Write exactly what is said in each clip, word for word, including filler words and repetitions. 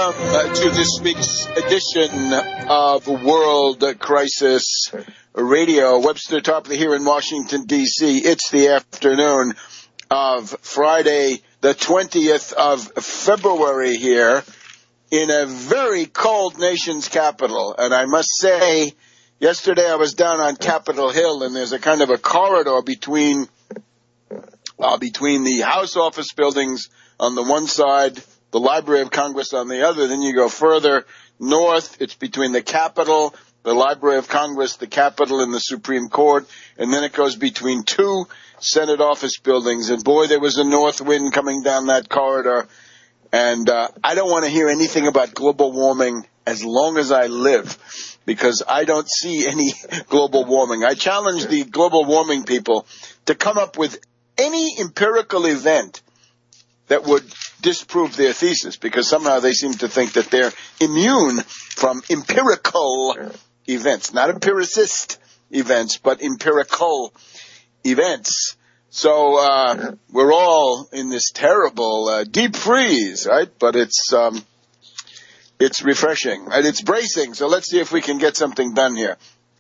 Welcome uh, to this week's edition of World Crisis Radio. Webster Tarpley here in Washington, D C It's the afternoon of Friday, the twentieth of February here in a very cold nation's capital. And I must say, yesterday I was down on Capitol Hill, and there's a kind of a corridor between uh, between the House office buildings on the one side, the Library of Congress on the other. Then you go further north, it's between the Capitol, the Library of Congress, the Capitol, and the Supreme Court, and then it goes between two Senate office buildings. And boy, there was a north wind coming down that corridor. And uh, I don't want to hear anything about global warming as long as I live, because I don't see any global warming. I challenge the global warming people to come up with any empirical event that would disprove their thesis, because somehow they seem to think that they're immune from empirical events, not empiricist events, but empirical events. So uh we're all in this terrible uh, deep freeze, right? But it's um it's refreshing, right? It's bracing. So let's see if we can get something done here.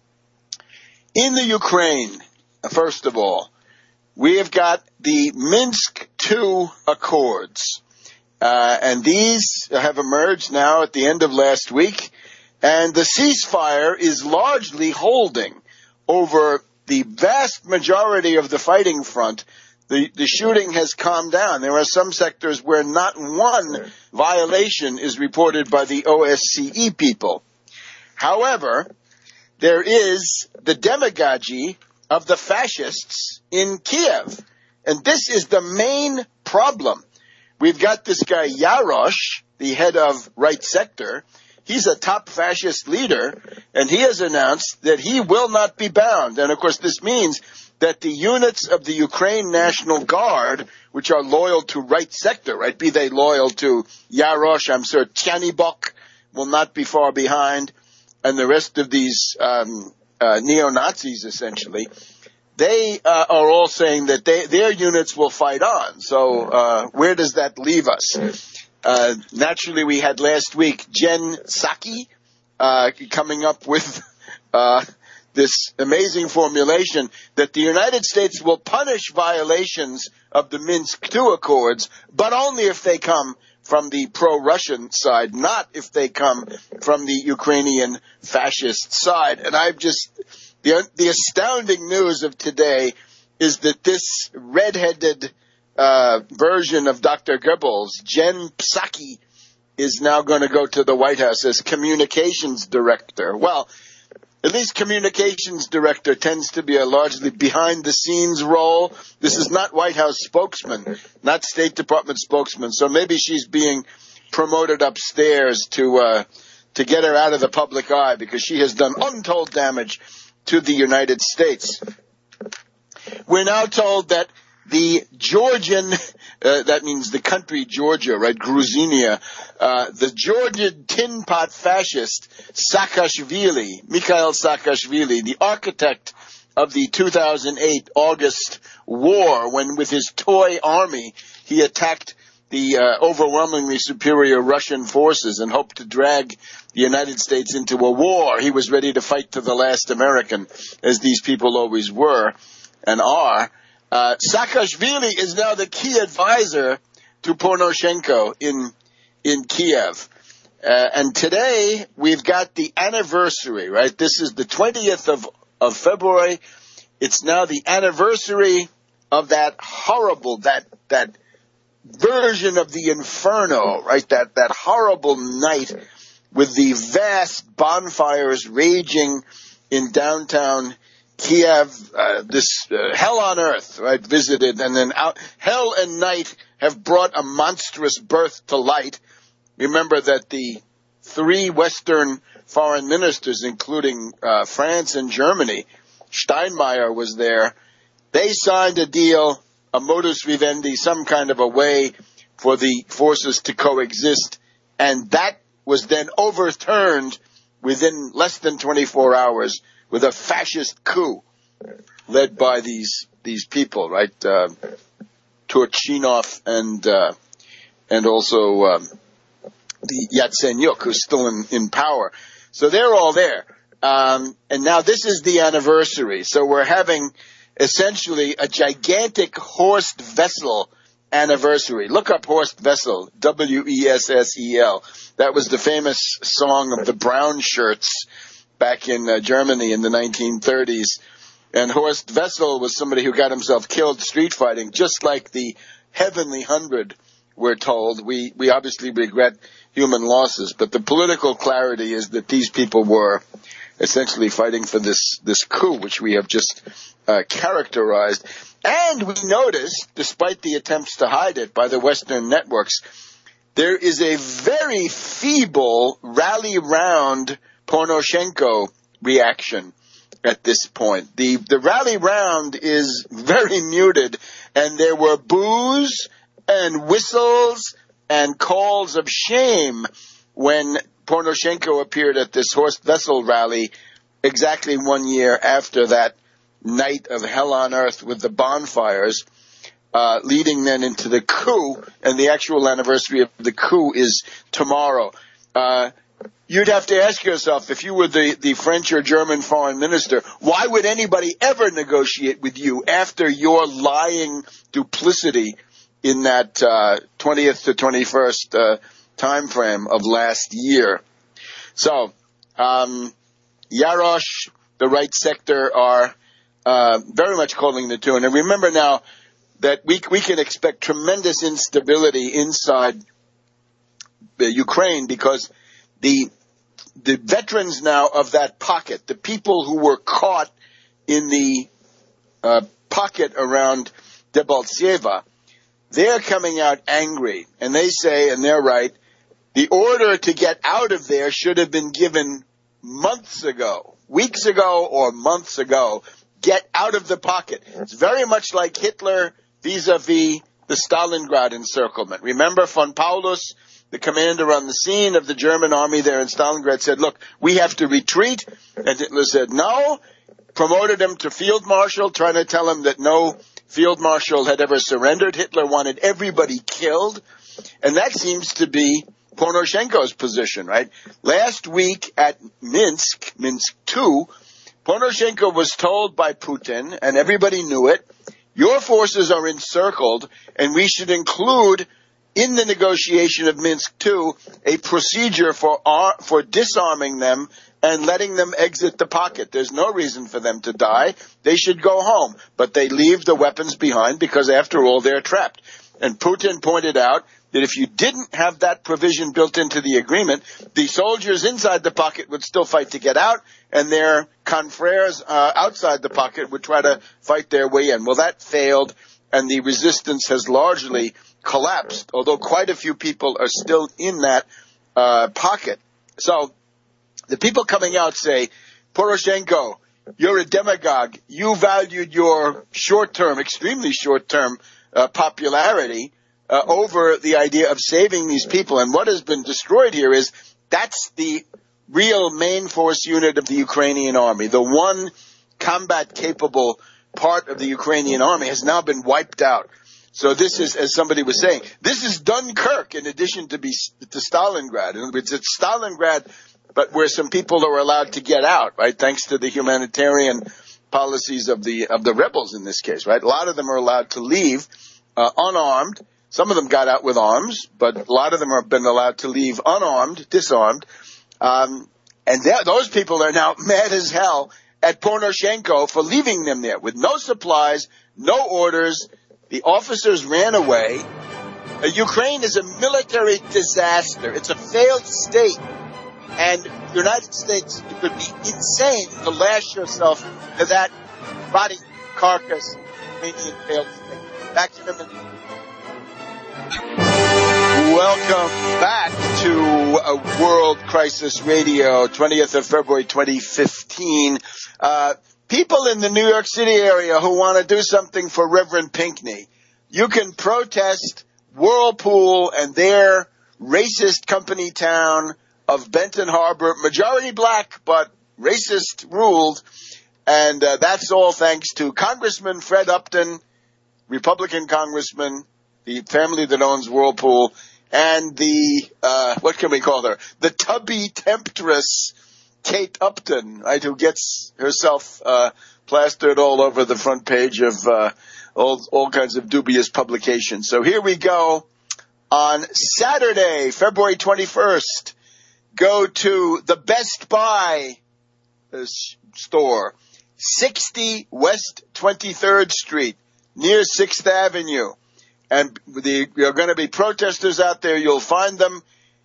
In the Ukraine, first of all, we have got the Minsk two Accords. Uh, and these have emerged now at the end of last week. And the ceasefire is largely holding over the vast majority of the fighting front. The, the shooting has calmed down. There are some sectors where not one violation is reported by the O S C E people. However, there is the demagogy of the fascists in Kiev. And this is the main problem. We've got this guy Yarosh, the head of Right Sector. He's a top fascist leader, and he has announced that he will not be bound. And, of course, this means that the units of the Ukraine National Guard, which are loyal to Right Sector, right, be they loyal to Yarosh, I'm sure Tyanibok will not be far behind, and the rest of these um, uh, neo-Nazis, essentially, they uh, are all saying that they, their units will fight on. So uh, where does that leave us? Uh, naturally, we had last week Jen Psaki uh, coming up with uh, this amazing formulation that the United States will punish violations of the Minsk two Accords, but only if they come from the pro-Russian side, not if they come from the Ukrainian fascist side. And I've just... The, the astounding news of today is that this red-headed uh, version of Doctor Goebbels, Jen Psaki, is now going to go to the White House as communications director. Well, at least communications director tends to be a largely behind-the-scenes role. This is not White House spokesman, not State Department spokesman. So maybe she's being promoted upstairs to uh, to get her out of the public eye, because she has done untold damage to the United States. We're now told that the Georgian, uh, that means the country Georgia, right, Gruzinia, uh, the Georgian tin pot fascist Saakashvili, Mikhail Saakashvili, the architect of the two thousand eight August war, when with his toy army he attacked the uh, overwhelmingly superior Russian forces and hoped to drag the United States into a war. He was ready to fight to the last American, as these people always were and are. Uh, Saakashvili is now the key advisor to Poroshenko in in Kiev. Uh, and today we've got the anniversary, right? This is the twentieth of, of February. It's now the anniversary of that horrible, that that version of the inferno, right? That that horrible night with the vast bonfires raging in downtown Kiev, uh, this uh, hell on earth, right, visited, and then out, hell and night have brought a monstrous birth to light. Remember that the three Western foreign ministers, including uh, France and Germany, Steinmeier was there, they signed a deal, a modus vivendi, some kind of a way for the forces to coexist, and that was then overturned within less than twenty-four hours with a fascist coup led by these these people, right? Uh, Turchinov and uh, and also um, the Yatsenyuk, who's still in, in power. So they're all there. Um, and now this is the anniversary. So we're having essentially a gigantic Horst Wessel anniversary. Look up Horst Wessel, W E S S E L. That was the famous song of the brown shirts back in uh, Germany in the nineteen thirties. And Horst Wessel was somebody who got himself killed street fighting, just like the Heavenly Hundred, we're told. We, we obviously regret human losses, but the political clarity is that these people were essentially fighting for this, this coup, which we have just uh, characterized. And we noticed, despite the attempts to hide it by the Western networks, there is a very feeble rally round Poroshenko reaction at this point. The, the rally round is very muted, and there were boos and whistles and calls of shame when Poroshenko appeared at this Horst Wessel rally exactly one year after that night of hell on earth with the bonfires, uh, leading then into the coup, and the actual anniversary of the coup is tomorrow. Uh, you'd have to ask yourself, if you were the, the French or German foreign minister, why would anybody ever negotiate with you after your lying duplicity in that uh, twentieth to twenty-first uh, time frame of last year? So, um, Yarosh, the right sector, are uh, very much calling the tune. And remember now that we we can expect tremendous instability inside uh, Ukraine, because the the veterans now of that pocket, the people who were caught in the uh, pocket around Debaltseva, they're coming out angry. And they say, and they're right, the order to get out of there should have been given months ago, weeks ago or months ago. Get out of the pocket. It's very much like Hitler vis-a-vis the Stalingrad encirclement. Remember, von Paulus, the commander on the scene of the German army there in Stalingrad, said, look, we have to retreat. And Hitler said, no, promoted him to field marshal, trying to tell him that no field marshal had ever surrendered. Hitler wanted everybody killed. And that seems to be Poroshenko's position, right? Last week at Minsk, Minsk two, Poroshenko was told by Putin, and everybody knew it, your forces are encircled, and we should include in the negotiation of Minsk two a procedure for ar- for disarming them and letting them exit the pocket. There's no reason for them to die. They should go home. But they leave the weapons behind because, after all, they're trapped. And Putin pointed out that if you didn't have that provision built into the agreement, the soldiers inside the pocket would still fight to get out, and their confreres uh, outside the pocket would try to fight their way in. Well, that failed, and the resistance has largely collapsed, although quite a few people are still in that uh, pocket. So the people coming out say, Poroshenko, you're a demagogue. You valued your short-term, extremely short-term uh, popularity Uh, over the idea of saving these people. And what has been destroyed here is that's the real main force unit of the Ukrainian army. The one combat-capable part of the Ukrainian army has now been wiped out. So this is, as somebody was saying, this is Dunkirk in addition to be to Stalingrad. In other words, it's Stalingrad, but where some people are allowed to get out, right, thanks to the humanitarian policies of the of the rebels in this case, right? A lot of them are allowed to leave uh, unarmed. Some of them got out with arms, but a lot of them have been allowed to leave unarmed, disarmed. Um, and those people are now mad as hell at Poroshenko for leaving them there with no supplies, no orders. The officers ran away. Uh, Ukraine is a military disaster. It's a failed state. And the United States, it would be insane to lash yourself to that body carcass Ukrainian failed state. Back to the minute. Welcome back to uh, World Crisis Radio, twentieth of February, twenty fifteen. Uh, people in the New York City area who want to do something for Reverend Pinckney, you can protest Whirlpool and their racist company town of Benton Harbor, majority black, but racist ruled. And uh, that's all thanks to Congressman Fred Upton, Republican congressman, the family that owns Whirlpool and the, uh, what can we call her? The tubby temptress Kate Upton, right, who gets herself uh, plastered all over the front page of uh, all, all kinds of dubious publications. So here we go. On Saturday, February twenty-first, go to the Best Buy uh, store, sixty West twenty-third Street, near sixth Avenue. And the, there are going to be protesters out there. You'll find them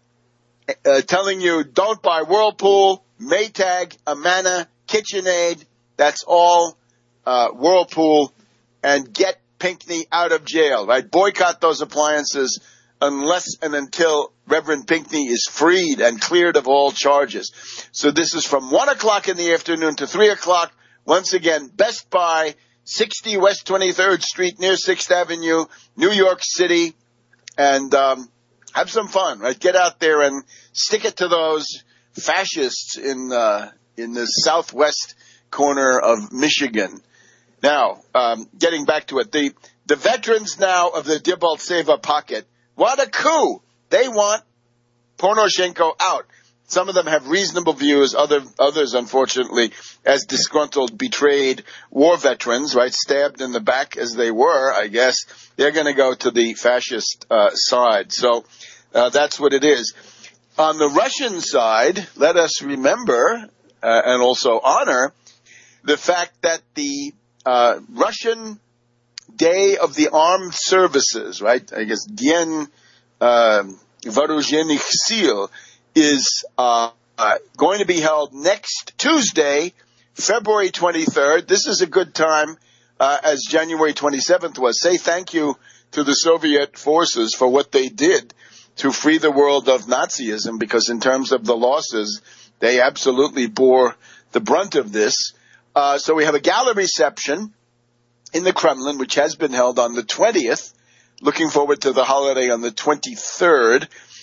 uh, telling you, don't buy Whirlpool, Maytag, Amana, KitchenAid. That's all uh, Whirlpool. And get Pinckney out of jail, right? Boycott those appliances unless and until Reverend Pinckney is freed and cleared of all charges. So this is from one o'clock in the afternoon to three o'clock. Once again, Best Buy, sixty West twenty-third Street near sixth Avenue, New York City. And um, have some fun, right? Get out there and stick it to those fascists in uh, in the southwest corner of Michigan. Now, um, getting back to it, the, the veterans now of the Debaltseva pocket want a coup. They want Poroshenko out. Some of them have reasonable views. Other, others, unfortunately, as disgruntled, betrayed war veterans, right, stabbed in the back as they were, I guess, they're going to go to the fascist uh, side. So uh, that's what it is. On the Russian side, let us remember uh, and also honor the fact that the uh, Russian Day of the Armed Services, right, I guess, Dien uh, Vooruzhenskih Sil, is uh, uh, going to be held next Tuesday, February twenty-third. This is a good time, uh, as January twenty-seventh was. Say thank you to the Soviet forces for what they did to free the world of Nazism, because in terms of the losses, they absolutely bore the brunt of this. Uh, so we have a gala reception in the Kremlin, which has been held on the twentieth. Looking forward to the holiday on the twenty-third.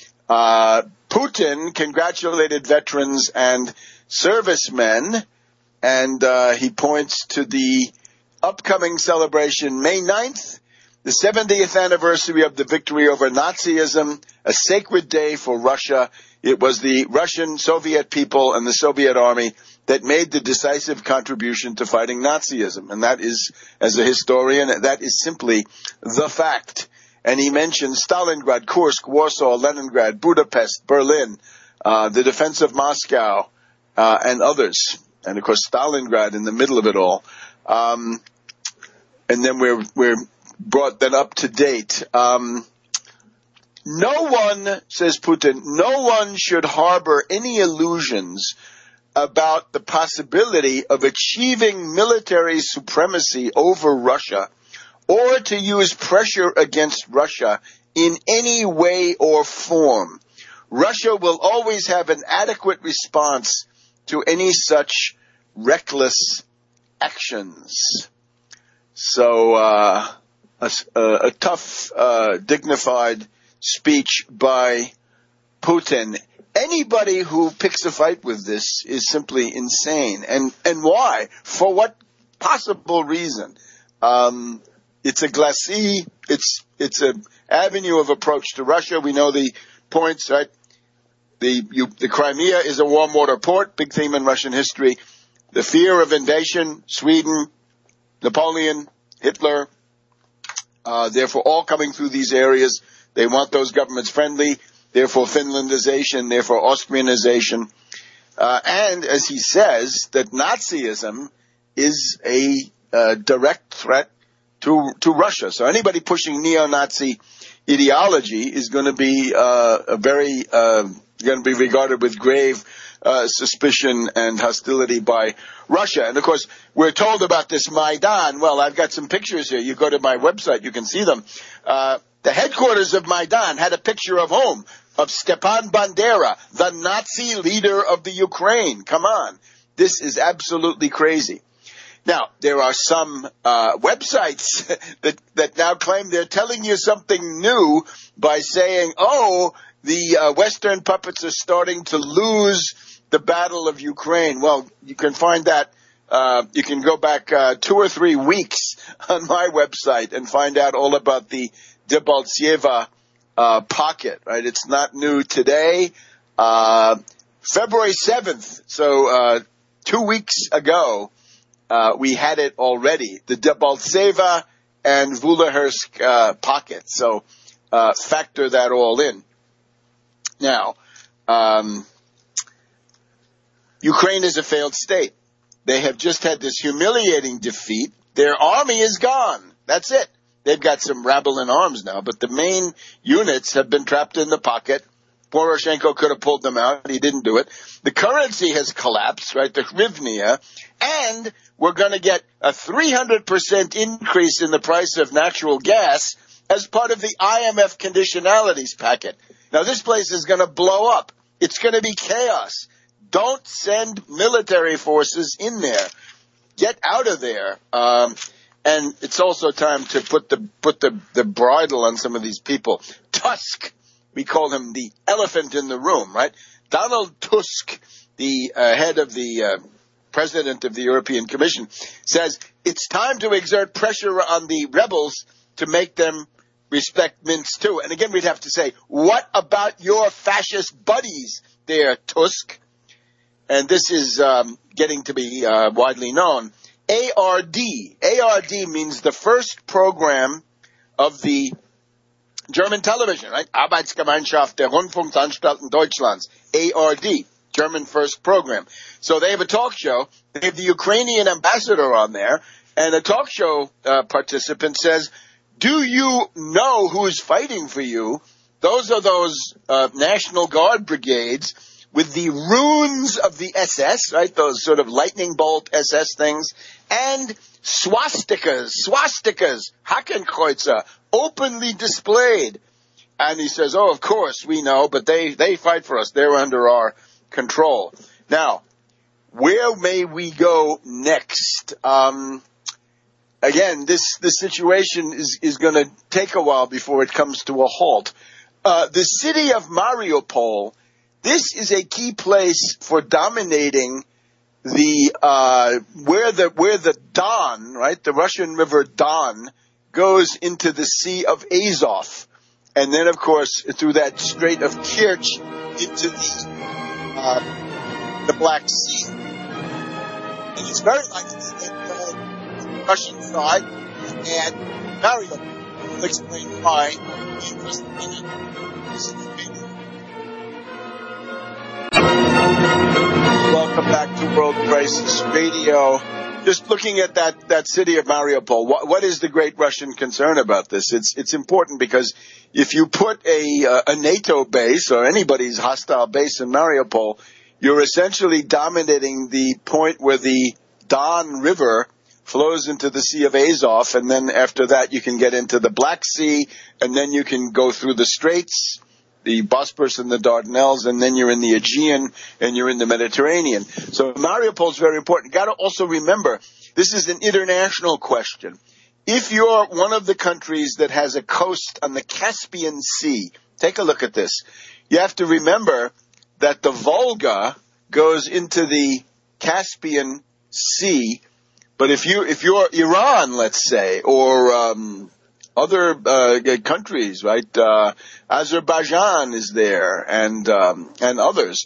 Uh, Putin congratulated veterans and servicemen, and uh, he points to the upcoming celebration May ninth, the seventieth anniversary of the victory over Nazism, a sacred day for Russia. It was the Russian Soviet people and the Soviet army that made the decisive contribution to fighting Nazism. And that is, as a historian, that is simply the fact. And he mentions Stalingrad, Kursk, Warsaw, Leningrad, Budapest, Berlin, uh, the defense of Moscow, uh, and others. And of course, Stalingrad in the middle of it all. Um, and then we're, we're brought then up to date. Um, no one, says Putin, no one should harbor any illusions about the possibility of achieving military supremacy over Russia or to use pressure against Russia in any way or form. Russia will always have an adequate response to any such reckless actions. So, uh, a, a tough, uh, dignified speech by Putin. Anybody who picks a fight with this is simply insane. And, and why? For what possible reason? Um, it's a glacis, it's, it's an avenue of approach to Russia. We know the points, right? The, you, the Crimea is a warm water port, big theme in Russian history. The fear of invasion, Sweden, Napoleon, Hitler, uh, therefore all coming through these areas. They want those governments friendly. Therefore, Finlandization, therefore Austrianization. Uh, and, as he says, that Nazism is a uh, direct threat to to Russia. So anybody pushing neo-Nazi ideology is going to be uh, a very uh, going to be regarded with grave uh, suspicion and hostility by Russia. And, of course, we're told about this Maidan. Well, I've got some pictures here. You go to my website, you can see them. Uh, the headquarters of Maidan had a picture of whom? Of Stepan Bandera, the Nazi leader of the Ukraine. Come on. This is absolutely crazy. Now, there are some uh, websites that, that now claim they're telling you something new by saying, oh, the uh, Western puppets are starting to lose the battle of Ukraine. Well, you can find that. Uh, you can go back uh, two or three weeks on my website and find out all about the Debaltseva uh, pocket, right? It's not new today. Uh, February seventh, so uh, two weeks ago, uh, we had it already, the Debaltseva and Vuhlersk uh, pocket. So uh, factor that all in. Now, um, Ukraine is a failed state. They have just had this humiliating defeat. Their army is gone. That's it. They've got some rabble in arms now, but the main units have been trapped in the pocket. Poroshenko could have pulled them out. He didn't do it. The currency has collapsed, right? The hryvnia. And we're going to get a three hundred percent increase in the price of natural gas as part of the I M F conditionalities packet. Now, this place is going to blow up. It's going to be chaos. Don't send military forces in there. Get out of there. Um, and it's also time to put the put the, the bridle on some of these people. Tusk. We call him the elephant in the room, right? Donald Tusk, the uh, head of the uh, president of the European Commission, says it's time to exert pressure on the rebels to make them respect Minsk too. And again, we'd have to say, what about your fascist buddies there, Tusk? And this is um, getting to be uh, widely known. A R D. A R D means the first program of the German television, right? Arbeitsgemeinschaft der Rundfunkanstalten Deutschlands, A R D, German first program. So they have a talk show. They have the Ukrainian ambassador on there, and a talk show uh, participant says, do you know who's fighting for you? Those are those uh, National Guard brigades with the runes of the S S, right? Those sort of lightning bolt S S things, and swastikas, swastikas, Hakenkreuzer, openly displayed. And he says, oh, of course, we know, but they, they fight for us. They're under our control. Now, where may we go next? Um, again, this, this situation is, is going to take a while before it comes to a halt. Uh, the city of Mariupol, this is a key place for dominating the uh where the where the Don, right, the Russian River Don, goes into the Sea of Azov, and then of course through that Strait of Kerch into the uh, the Black Sea. And it's very likely that uh, the Russian side and Mariupol will explain why in just a minute. This is the video. Welcome back to World Crisis Radio. Just looking at that, that city of Mariupol, what, what is the great Russian concern about this? It's it's important because if you put a uh, a NATO base or anybody's hostile base in Mariupol, you're essentially dominating the point where the Don River flows into the Sea of Azov, and then after that you can get into the Black Sea, and then you can go through the Straits, the Bosporus and the Dardanelles, and then you're in the Aegean and you're in the Mediterranean. So Mariupol is very important. Got to also remember, this is an international question. If you're one of the countries that has a coast on the Caspian Sea, take a look at this. You have to remember that the Volga goes into the Caspian Sea, but if you if you're Iran, let's say, or um, other uh, countries, right? Uh, Azerbaijan is there, and um, and others.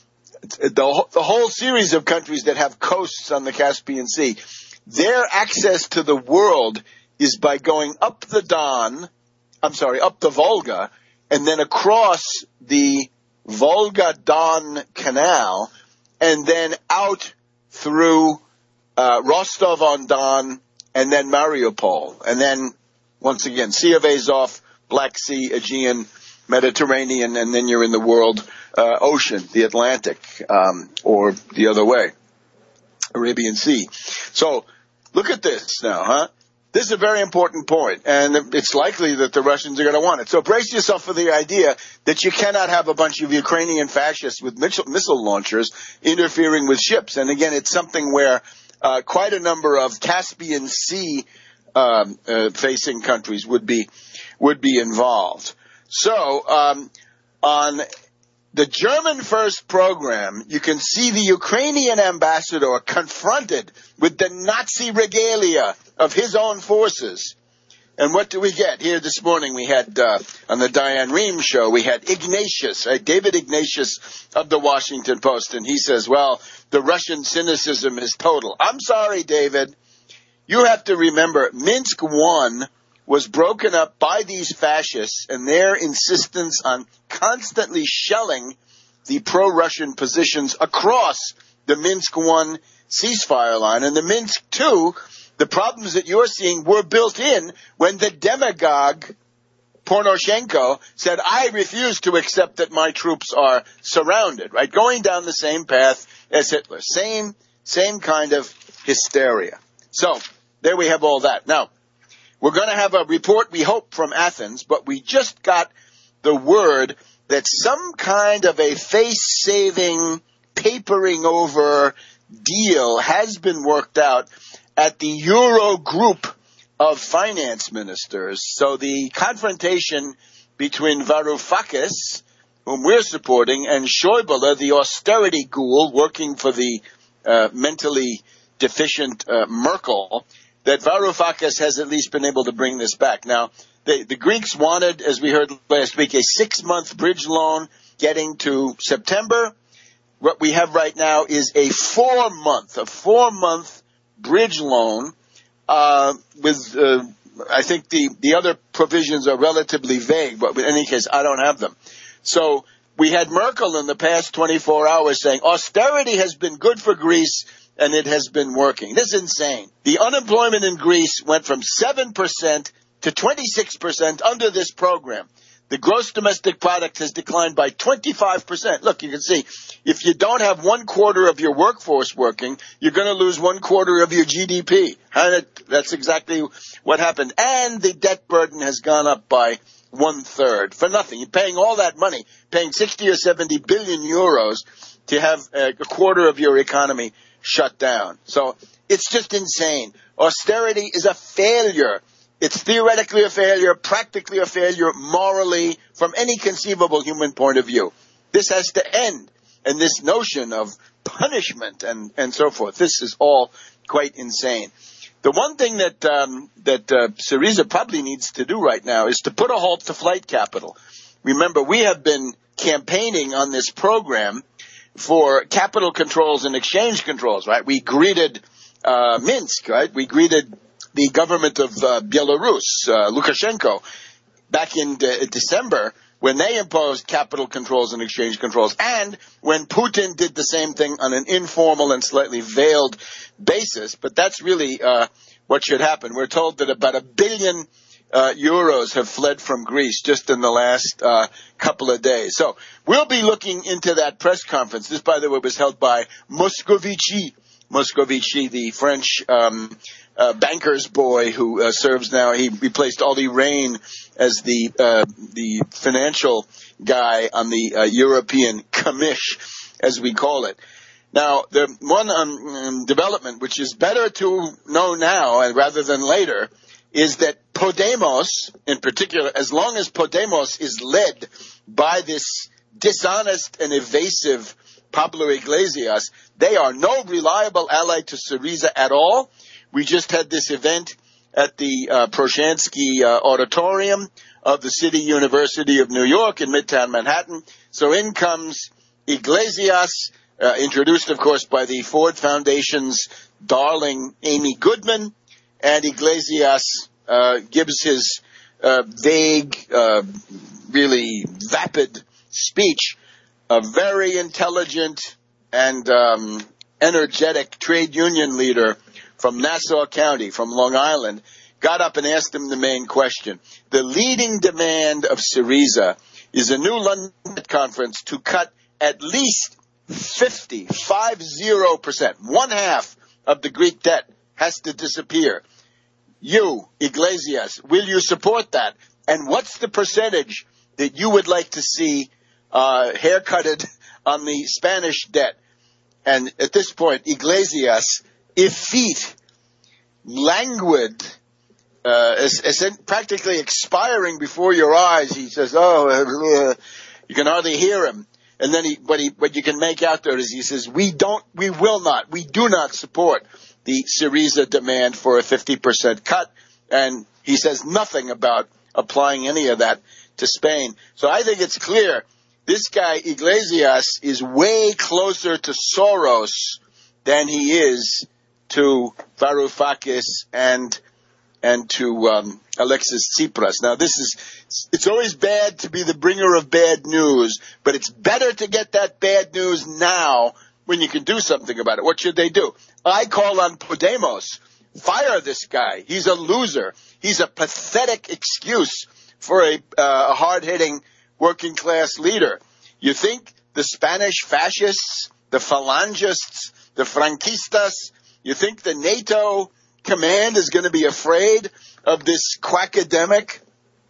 The, the whole series of countries that have coasts on the Caspian Sea, their access to the world is by going up the Don, I'm sorry, up the Volga, and then across the Volga-Don Canal, and then out through uh, Rostov-on-Don, and then Mariupol, and then once again, Sea of Azov, Black Sea, Aegean, Mediterranean, and then you're in the world uh, ocean, the Atlantic, um, or the other way, Arabian Sea. So look at this now, huh? This is a very important point, and it's likely that the Russians are going to want it. So brace yourself for the idea that you cannot have a bunch of Ukrainian fascists with missile launchers interfering with ships. And again, it's something where uh, quite a number of Caspian Sea Um, uh, facing countries would be would be involved. So um, on the German First program, you can see the Ukrainian ambassador confronted with the Nazi regalia of his own forces. And what do we get? Here this morning we had, uh, on the Diane Rehm show, we had Ignatius, right? David Ignatius of the Washington Post, and he says, well, the Russian cynicism is total. I'm sorry, David. You have to remember, Minsk one was broken up by these fascists and their insistence on constantly shelling the pro-Russian positions across the Minsk one ceasefire line. And the Minsk two, the problems that you're seeing were built in when the demagogue Poroshenko said, I refuse to accept that my troops are surrounded, right? Going down the same path as Hitler. Same, same kind of hysteria. So, there we have all that. Now, we're going to have a report, we hope, from Athens, but we just got the word that some kind of a face-saving, papering over deal has been worked out at the Euro group of finance ministers. So the confrontation between Varoufakis, whom we're supporting, and Schäuble, the austerity ghoul working for the uh, mentally deficient uh, Merkel, that Varoufakis has at least been able to bring this back. Now, the, the Greeks wanted, as we heard last week, a six-month bridge loan getting to September. What we have right now is a four-month, a four-month bridge loan uh, with, uh, I think the, the other provisions are relatively vague, but in any case, I don't have them. So we had Merkel in the past twenty-four hours saying austerity has been good for Greece and it has been working. This is insane. The unemployment in Greece went from seven percent to twenty-six percent under this program. The gross domestic product has declined by twenty-five percent. Look, you can see, if you don't have one quarter of your workforce working, you're going to lose one quarter of your G D P. That's exactly what happened. And the debt burden has gone up by one third for nothing. You're paying all that money, paying sixty or seventy billion euros to have a quarter of your economy shut down. So it's just insane. Austerity is a failure. It's theoretically a failure, practically a failure, morally, from any conceivable human point of view. This has to end. And this notion of punishment and, and so forth, this is all quite insane. The one thing that um, that uh, Syriza probably needs to do right now is to put a halt to flight capital. Remember, we have been campaigning on this program for capital controls and exchange controls, right? We greeted uh, Minsk, right? We greeted the government of uh, Belarus, uh, Lukashenko, back in de- December when they imposed capital controls and exchange controls, and when Putin did the same thing on an informal and slightly veiled basis. But that's really uh, what should happen. We're told that about a billion uh, euros have fled from Greece just in the last uh, couple of days. So we'll be looking into that press conference. This, by the way, was held by Moscovici, Moscovici, the French um Uh, banker's boy who uh, serves now. He replaced Olli Rehn as the uh, the financial guy on the uh, European Commish, as we call it. Now, the one um, development which is better to know now and rather than later is that Podemos, in particular, as long as Podemos is led by this dishonest and evasive Pablo Iglesias, they are no reliable ally to Syriza at all. We just had this event at the uh, Proshansky uh, Auditorium of the City University of New York in Midtown Manhattan. So in comes Iglesias, uh, introduced, of course, by the Ford Foundation's darling Amy Goodman. And Iglesias uh, gives his uh, vague, uh, really vapid speech. A very intelligent and um, energetic trade union leader from Nassau County, from Long Island, got up and asked him the main question. The leading demand of Syriza is a new London conference to cut at least fifty, five zero percent, one half of the Greek debt has to disappear. You, Iglesias, will you support that? And what's the percentage that you would like to see uh, haircutted on the Spanish debt? And at this point, Iglesias, effete, languid, uh, is, is practically expiring before your eyes. He says, oh, uh, you can hardly hear him. And then he, what he, what you can make out there is he says, we don't, we will not, we do not support the Syriza demand for a fifty percent cut. And he says nothing about applying any of that to Spain. So I think it's clear this guy Iglesias is way closer to Soros than he is to Varoufakis and and to um, Alexis Tsipras. Now, this is, it's always bad to be the bringer of bad news, but it's better to get that bad news now when you can do something about it. What should they do? I call on Podemos. Fire this guy. He's a loser. He's a pathetic excuse for a, uh, a hard-hitting working-class leader. You think the Spanish fascists, the Phalangists, the Franquistas, you think the NATO command is going to be afraid of this quackademic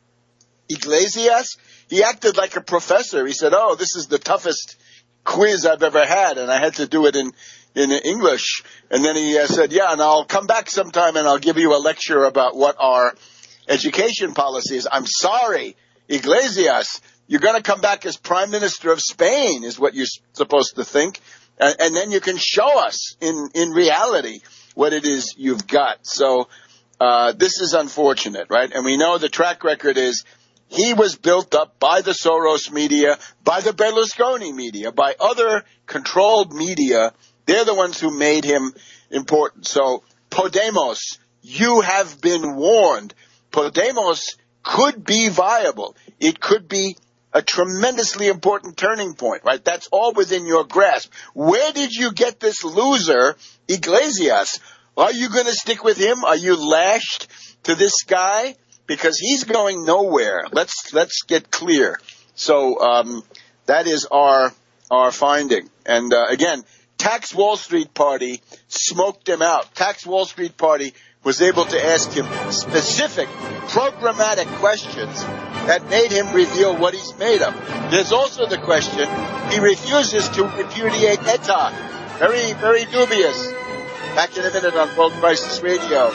Iglesias? He acted like a professor. He said, oh, this is the toughest quiz I've ever had, and I had to do it in, in English. And then he uh, said, yeah, and I'll come back sometime and I'll give you a lecture about what our education policy is. I'm sorry, Iglesias, you're going to come back as Prime Minister of Spain is what you're supposed to think. And, and then you can show us in, in reality what it is you've got. So uh, this is unfortunate, right? And we know the track record is he was built up by the Soros media, by the Berlusconi media, by other controlled media. They're the ones who made him important. So Podemos, you have been warned. Podemos could be viable. It could be a tremendously important turning point, right? That's all within your grasp. Where did you get this loser, Iglesias? Are you going to stick with him? Are you lashed to this guy? Because he's going nowhere. Let's let's get clear. So um, that is our our finding. And uh, again, Tax Wall Street Party smoked him out. Tax Wall Street Party was able to ask him specific, programmatic questions that made him reveal what he's made of. There's also the question, he refuses to repudiate E T A. Very, very dubious. Back in a minute on World Crisis Radio.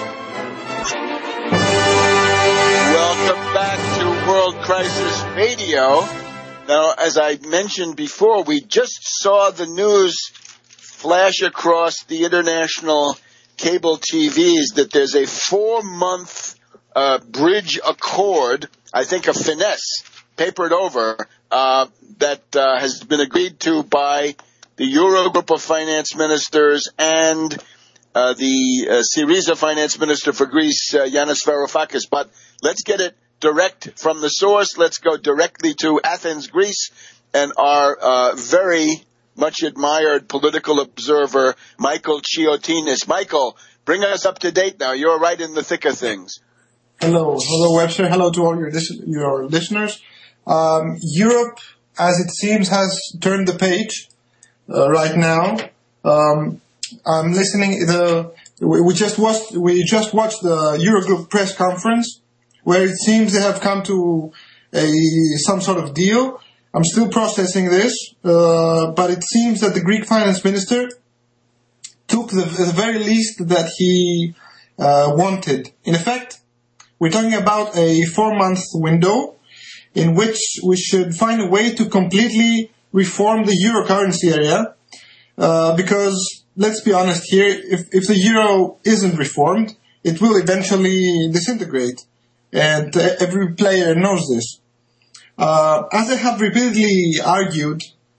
Welcome back to World Crisis Radio. Now, as I mentioned before, we just saw the news flash across the international cable T Vs that there's a four-month uh, bridge accord, I think a finesse, papered over, uh, that uh, has been agreed to by the Eurogroup of finance ministers and uh, the uh, Syriza finance minister for Greece, uh, Yanis Varoufakis. But let's get it direct from the source. Let's go directly to Athens, Greece, and our uh, very much admired political observer, Michael Chiotinis. Michael, bring us up to date now. You're right in the thick of things. Hello. Hello, Webster. Hello to all your, your listeners. Um, Europe, as it seems, has turned the page uh, right now. Um, I'm listening. The we, we just watched we just watched the Eurogroup press conference, where it seems they have come to a some sort of deal. I'm still processing this, uh, but it seems that the Greek finance minister took the, the very least that he uh, wanted. In effect, we're talking about a four-month window in which we should find a way to completely reform the euro currency area, uh, because, let's be honest here, if, if the euro isn't reformed, it will eventually disintegrate, and uh, every player knows this. Uh, as I have repeatedly argued,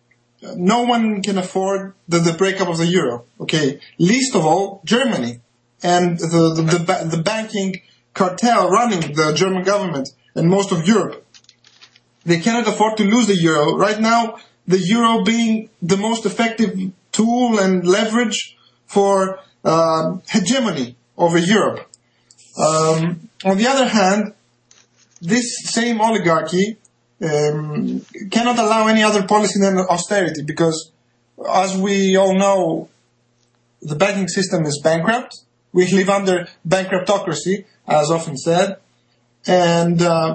no one can afford the, the breakup of the euro. Okay, least of all Germany and the the, the the banking cartel running the German government and most of Europe. They cannot afford to lose the euro right now. The euro being the most effective tool and leverage for uh, hegemony over Europe. Um, on the other hand, this same oligarchy Um, cannot allow any other policy than austerity, because, as we all know, the banking system is bankrupt. We live under bankruptocracy, as often said, and uh,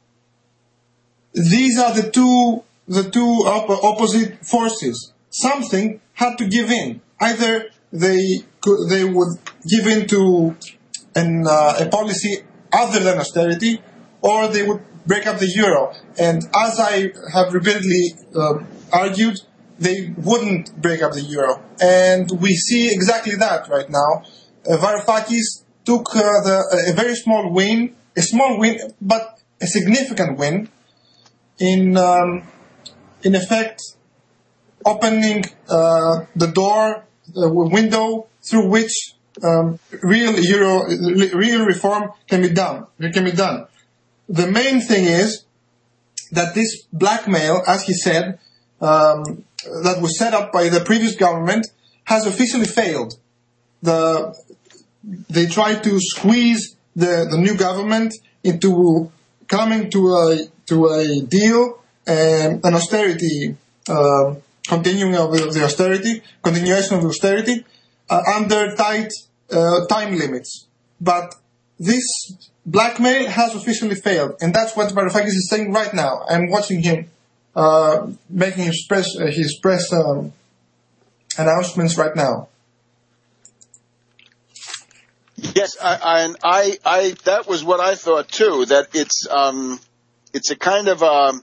these are the two the two op- opposite forces. Something had to give in. Either they could, they would give in to an, uh, a policy other than austerity, or they would break up the euro. And as I have repeatedly uh, argued, they wouldn't break up the euro. And we see exactly that right now. Uh, Varoufakis took uh, the, a very small win, a small win, but a significant win in, um, in effect, opening uh, the door, the window through which um, real Euro, real reform can be done. Can be done. The main thing is that this blackmail, as he said, um, that was set up by the previous government, has officially failed. The, they tried to squeeze the, the new government into coming to a to a deal and an austerity, uh, continuing of the austerity, continuation of the austerity uh, under tight uh, time limits. But this blackmail has officially failed, and that's what Varoufakis is saying right now. I'm watching him uh, making his press uh, his press um, announcements right now. Yes, I, I, and I, I, that was what I thought too. That it's, um, it's a kind of um,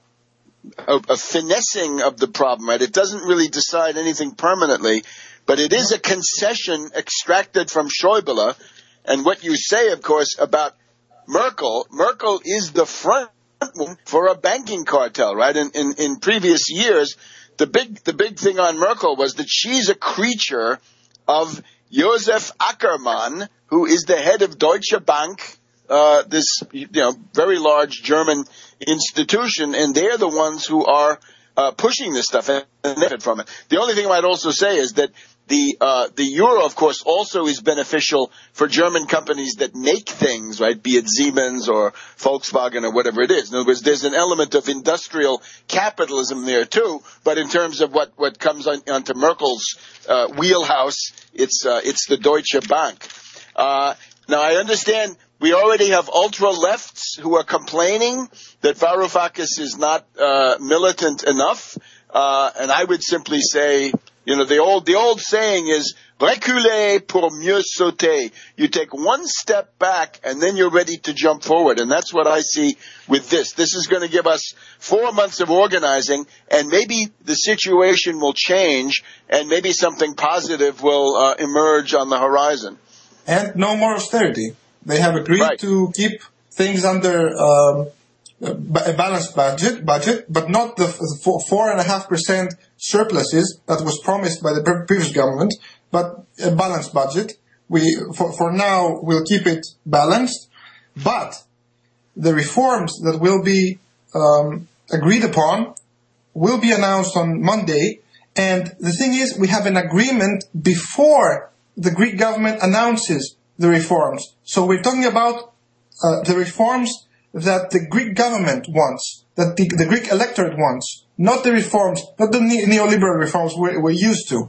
a, a finessing of the problem, right? It doesn't really decide anything permanently, but it is a concession extracted from Schäuble. And what you say, of course, about Merkel, Merkel is the front one for a banking cartel, right? In, in, in previous years, the big, the big thing on Merkel was that she's a creature of Josef Ackermann, who is the head of Deutsche Bank, uh, this, you know, very large German institution, and they're the ones who are uh, pushing this stuff and benefit from it. The only thing I might also say is that the uh, the euro, of course, also is beneficial for German companies that make things, right, be it Siemens or Volkswagen or whatever it is. In other words, there's an element of industrial capitalism there, too, but in terms of what, what comes on, onto Merkel's uh, wheelhouse, it's uh, it's the Deutsche Bank. Uh, now, I understand we already have ultra-lefts who are complaining that Varoufakis is not uh, militant enough, uh, and I would simply say, you know, the old the old saying is reculer pour mieux sauter. You take one step back and then you're ready to jump forward. And that's what I see with this. This is going to give us four months of organizing, and maybe the situation will change and maybe something positive will uh, emerge on the horizon. And no more austerity. They have agreed right. to keep things under um, a balanced budget, budget, but not the four and a half percent surpluses that was promised by the previous government, but a balanced budget. We, for, for now, we'll keep it balanced, but the reforms that will be um, agreed upon will be announced on Monday. And the thing is, we have an agreement before the Greek government announces the reforms. So we're talking about uh, the reforms that the Greek government wants, that the, the Greek electorate wants, not the reforms, not the ne- neoliberal reforms we're, we're used to.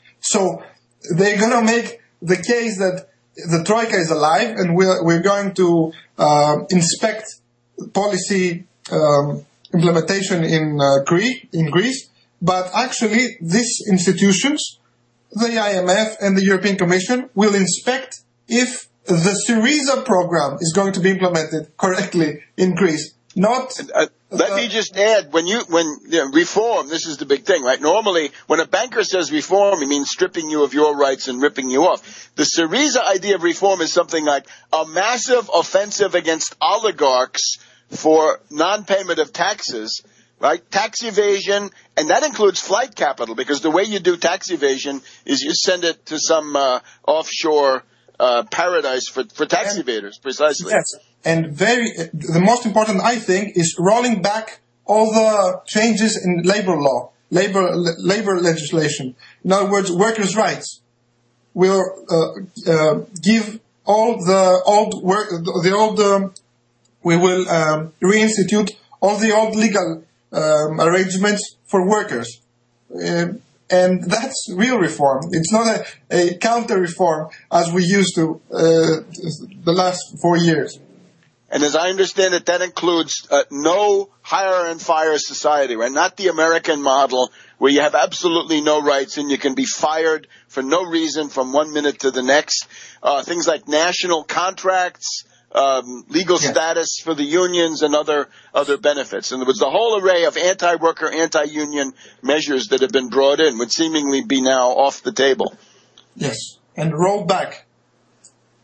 So they're going to make the case that the Troika is alive and we're, we're going to uh, inspect policy um, implementation in, uh, Greece, in Greece, but actually these institutions, the I M F and the European Commission, will inspect if the Syriza program is going to be implemented correctly in Greece. Not. Uh, let uh, me just add, when you when you know, reform, this is the big thing, right? Normally, when a banker says reform, he means stripping you of your rights and ripping you off. The Syriza idea of reform is something like a massive offensive against oligarchs for non-payment of taxes, right? Tax evasion, and that includes flight capital, because the way you do tax evasion is you send it to some uh, offshore Uh, paradise for, for tax and, evaders, precisely. Yes, and very the most important, I think, is rolling back all the changes in labor law, labor labor legislation. In other words, workers' rights. We'll uh, uh, give all the old work, the old. Um, we will um, reinstitute all the old legal um, arrangements for workers. Uh, And that's real reform. It's not a, a counter-reform as we used to uh, the last four years. And as I understand it, that includes uh, no hire and fire society, right? Not the American model where you have absolutely no rights and you can be fired for no reason from one minute to the next. Uh, things like national contracts, Um, legal yes. status for the unions and other other benefits. And there was the whole array of anti-worker, anti-union measures that have been brought in, would seemingly be now off the table. Yes, and rolled back.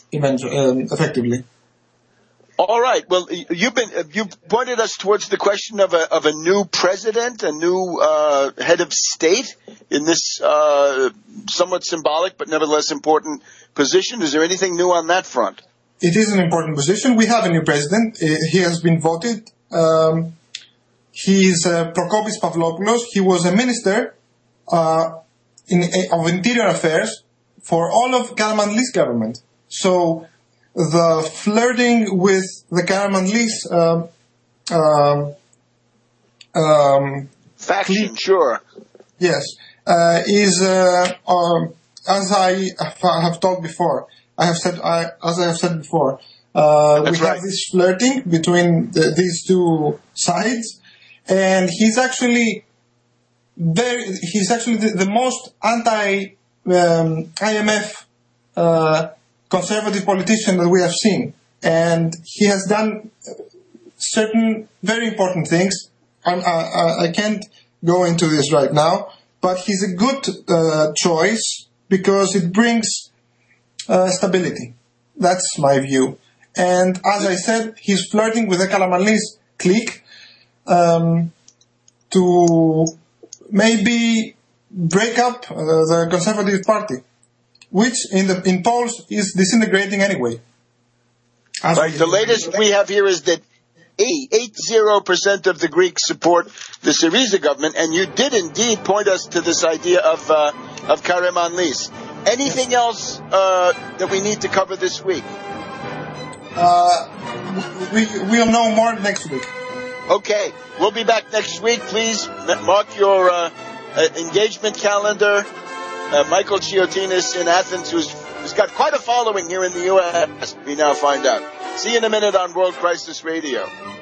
eventually, um, effectively. All right. Well, you've been you pointed us towards the question of a of a new president, a new uh, head of state in this uh, somewhat symbolic but nevertheless important position. Is there anything new on that front? It is an important position. We have a new president. He has been voted. Um, he's uh, Prokopis Pavlopoulos. He was a minister uh, in, of Interior Affairs for all of Karamanlis government. So the flirting with the Karamanlis um, um, um, faction, sure, yes, uh, is uh, um, as I have told before. I have said, I, as I have said before, uh, we right. have this flirting between the, these two sides, and he's actually very, he's actually the, the most anti um, I M F uh, conservative politician that we have seen, and he has done certain very important things. I'm, I, I can't go into this right now, but he's a good uh, choice because it brings Uh, stability. That's my view. And as I said, he's flirting with the Karamanlis clique um, to maybe break up uh, the Conservative Party, which in the in polls is disintegrating anyway. As right. The latest we have here is that eight zero percent of the Greeks support the Syriza government, and you did indeed point us to this idea of uh, of Karamanlis. Anything else uh, that we need to cover this week? Uh, we, we'll know more next week. Okay. We'll be back next week. Please mark your uh, uh, engagement calendar. Uh, Michael Chiotinis in Athens, who's, who's got quite a following here in the U S, we now find out. See you in a minute on World Crisis Radio.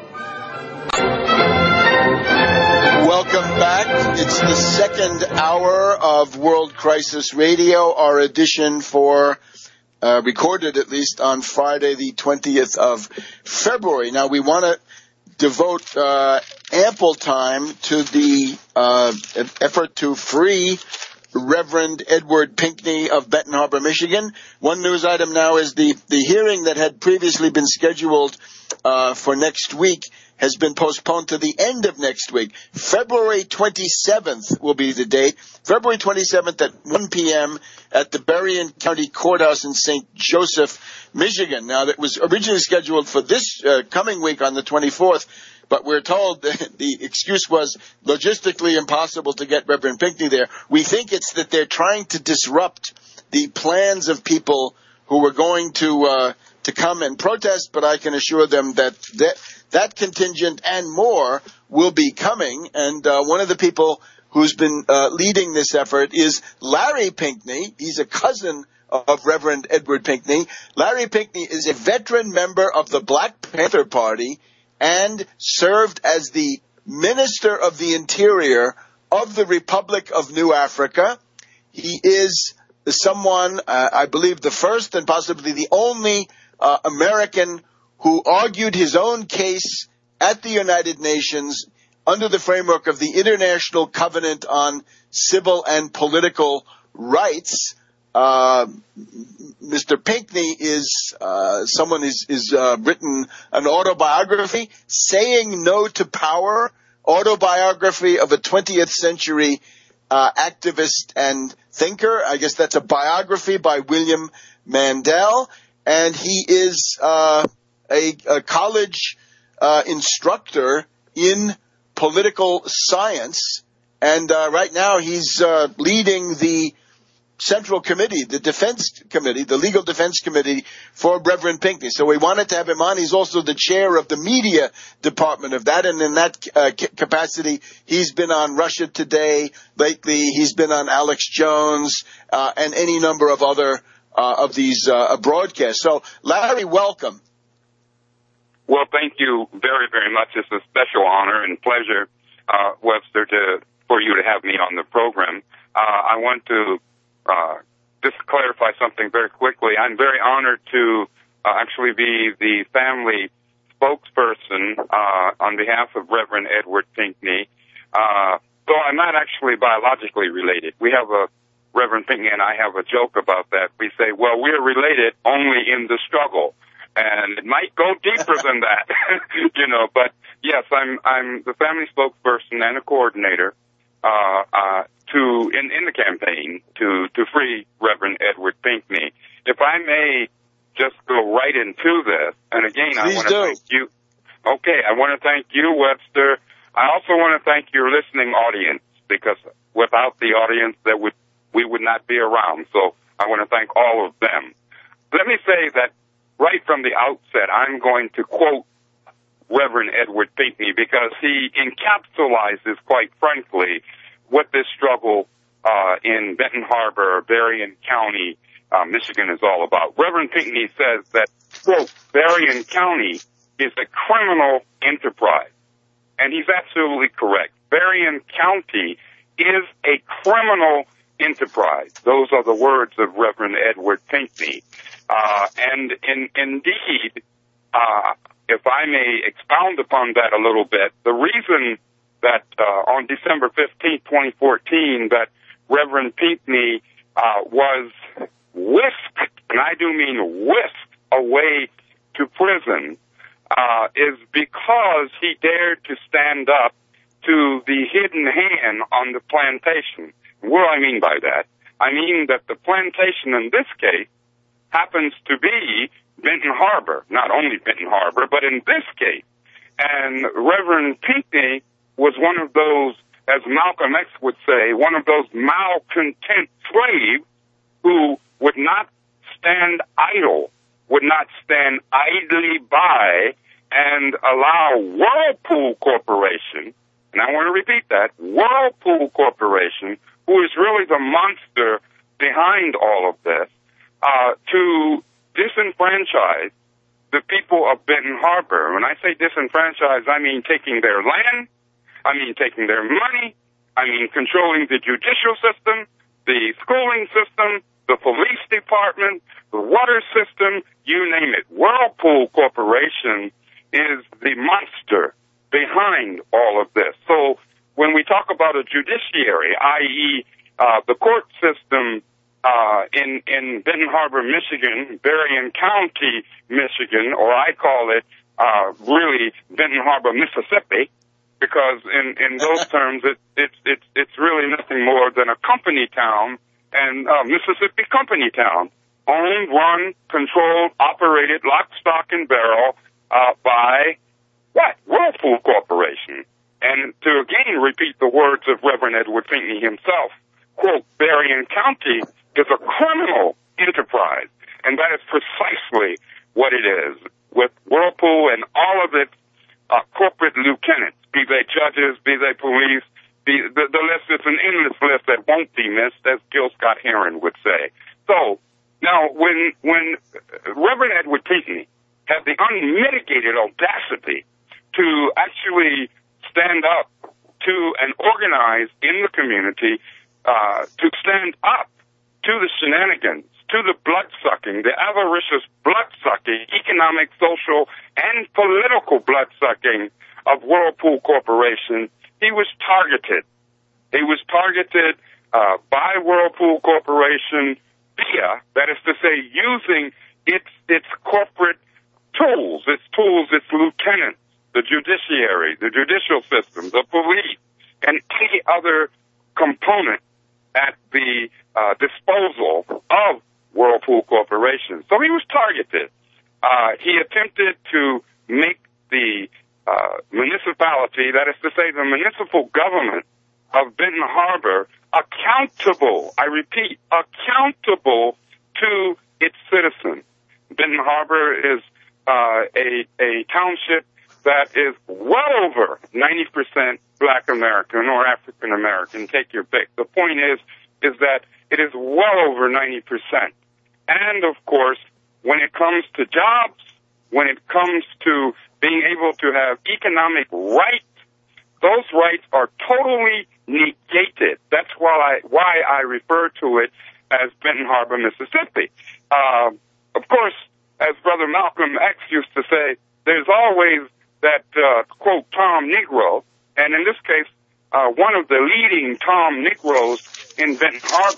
Welcome back. It's the second hour of World Crisis Radio, our edition for, uh, recorded at least on Friday the twentieth of February. Now, we want to devote uh, ample time to the uh, effort to free Reverend Edward Pinkney of Benton Harbor, Michigan. One news item now is the, the hearing that had previously been scheduled uh, for next week has been postponed to the end of next week. February twenty-seventh will be the date. February twenty-seventh at one p.m. at the Berrien County Courthouse in Saint Joseph, Michigan. Now, that was originally scheduled for this uh, coming week on the twenty-fourth, but we're told that the excuse was logistically impossible to get Reverend Pinkney there. We think it's that they're trying to disrupt the plans of people who were going to uh, to come and protest, but I can assure them that that, that contingent and more will be coming. And uh, one of the people who's been uh, leading this effort is Larry Pinkney. He's a cousin of Reverend Edward Pinkney. Larry Pinkney is a veteran member of the Black Panther Party and served as the Minister of the Interior of the Republic of New Africa. He is someone, uh, I believe, the first and possibly the only uh, American who argued his own case at the United Nations under the framework of the International Covenant on Civil and Political Rights. Uh, Mister Pinkney is uh, someone who's is, uh, written an autobiography, Saying No to Power, autobiography of a twentieth century uh, activist and thinker. I guess that's a biography by William Mandel. And he is uh, a, a college uh, instructor in political science. And uh, right now he's uh, leading the Central Committee, the Defense Committee, the Legal Defense Committee for Reverend Pinkney. So we wanted to have him on. He's also the chair of the media department of that. And in that uh, capacity, he's been on Russia Today lately. He's been on Alex Jones uh, and any number of other uh, of these uh, broadcasts. So, Larry, welcome. Well, thank you very, very much. It's a special honor and pleasure, uh, Webster, to for you to have me on the program. Uh, I want to Uh, just clarify something very quickly. I'm very honored to uh, actually be the family spokesperson uh, on behalf of Reverend Edward Pinkney. Uh, though I'm not actually biologically related. We have a Reverend Pinckney and I have a joke about that. We say, well, we're related only in the struggle. And it might go deeper than that, you know, but yes, I'm, I'm the family spokesperson and a coordinator, uh, uh, to, in, in the campaign to, to free Reverend Edward Pinckney. If I may just go right into this, and again, Please I want to do. thank you. Okay, I want to thank you, Webster. I also want to thank your listening audience, because without the audience, that would, we would not be around. So I want to thank all of them. Let me say that right from the outset, I'm going to quote Reverend Edward Pinckney, because he encapsulates, quite frankly, what this struggle uh, in Benton Harbor, Berrien County, uh, Michigan is all about. Reverend Pinckney says that, quote, Berrien County is a criminal enterprise. And he's absolutely correct. Berrien County is a criminal enterprise. Those are the words of Reverend Edward Pinckney. Uh, and in, indeed, uh, if I may expound upon that a little bit, the reason that uh, on December fifteenth, twenty fourteen, that Reverend Pinckney uh, was whisked, and I do mean whisked, away to prison, uh, is because he dared to stand up to the hidden hand on the plantation. What do I mean by that? I mean that the plantation in this case happens to be Benton Harbor, not only Benton Harbor, but in this case. And Reverend Pinckney was one of those, as Malcolm X would say, one of those malcontent slaves who would not stand idle, would not stand idly by and allow Whirlpool Corporation, and I want to repeat that, Whirlpool Corporation, who is really the monster behind all of this, uh, to disenfranchise the people of Benton Harbor. When I say disenfranchise, I mean taking their land, I mean taking their money, I mean controlling the judicial system, the schooling system, the police department, the water system, you name it. Whirlpool Corporation is the monster behind all of this. So when we talk about a judiciary, that is, uh, the court system uh, in, in Benton Harbor, Michigan, Berrien County, Michigan, or I call it uh, really Benton Harbor, Mississippi, because in, in those terms, it, it, it, it's really nothing more than a company town, and uh, Mississippi company town, owned, run, controlled, operated, lock, stock, and barrel uh, by what? Whirlpool Corporation. And to again repeat the words of Reverend Edward Pinckney himself, quote, Berrien County is a criminal enterprise. And that is precisely what it is, with Whirlpool and all of its uh, corporate lieutenants, be they judges, be they police, be, the, the list is an endless list that won't be missed, as Gil Scott Heron would say. So, now, when, when Reverend Edward Pinckney had the unmitigated audacity to actually stand up to and organize in the community, uh, to stand up to the shenanigans, to the blood-sucking, the avaricious blood-sucking, economic, social, and political blood-sucking of Whirlpool Corporation, he was targeted. He was targeted uh, by Whirlpool Corporation via, that is to say, using its its corporate tools, its tools, its lieutenants, the judiciary, the judicial system, the police, and any other component at the uh, disposal of Whirlpool Corporation. So he was targeted. Uh, he attempted to make the uh, municipality, that is to say the municipal government of Benton Harbor, accountable, I repeat, accountable to its citizens. Benton Harbor is uh, a, a township that is well over ninety percent Black American or African American, take your pick. The point is, is that it is well over ninety percent. And of course, when it comes to jobs, when it comes to being able to have economic rights, those rights are totally negated. That's why I, why I refer to it as Benton Harbor, Mississippi. Uh, of course, as Brother Malcolm X used to say, there's always that, uh, quote, Tom Negro, and in this case, uh, one of the leading Tom Negroes in Benton Harbor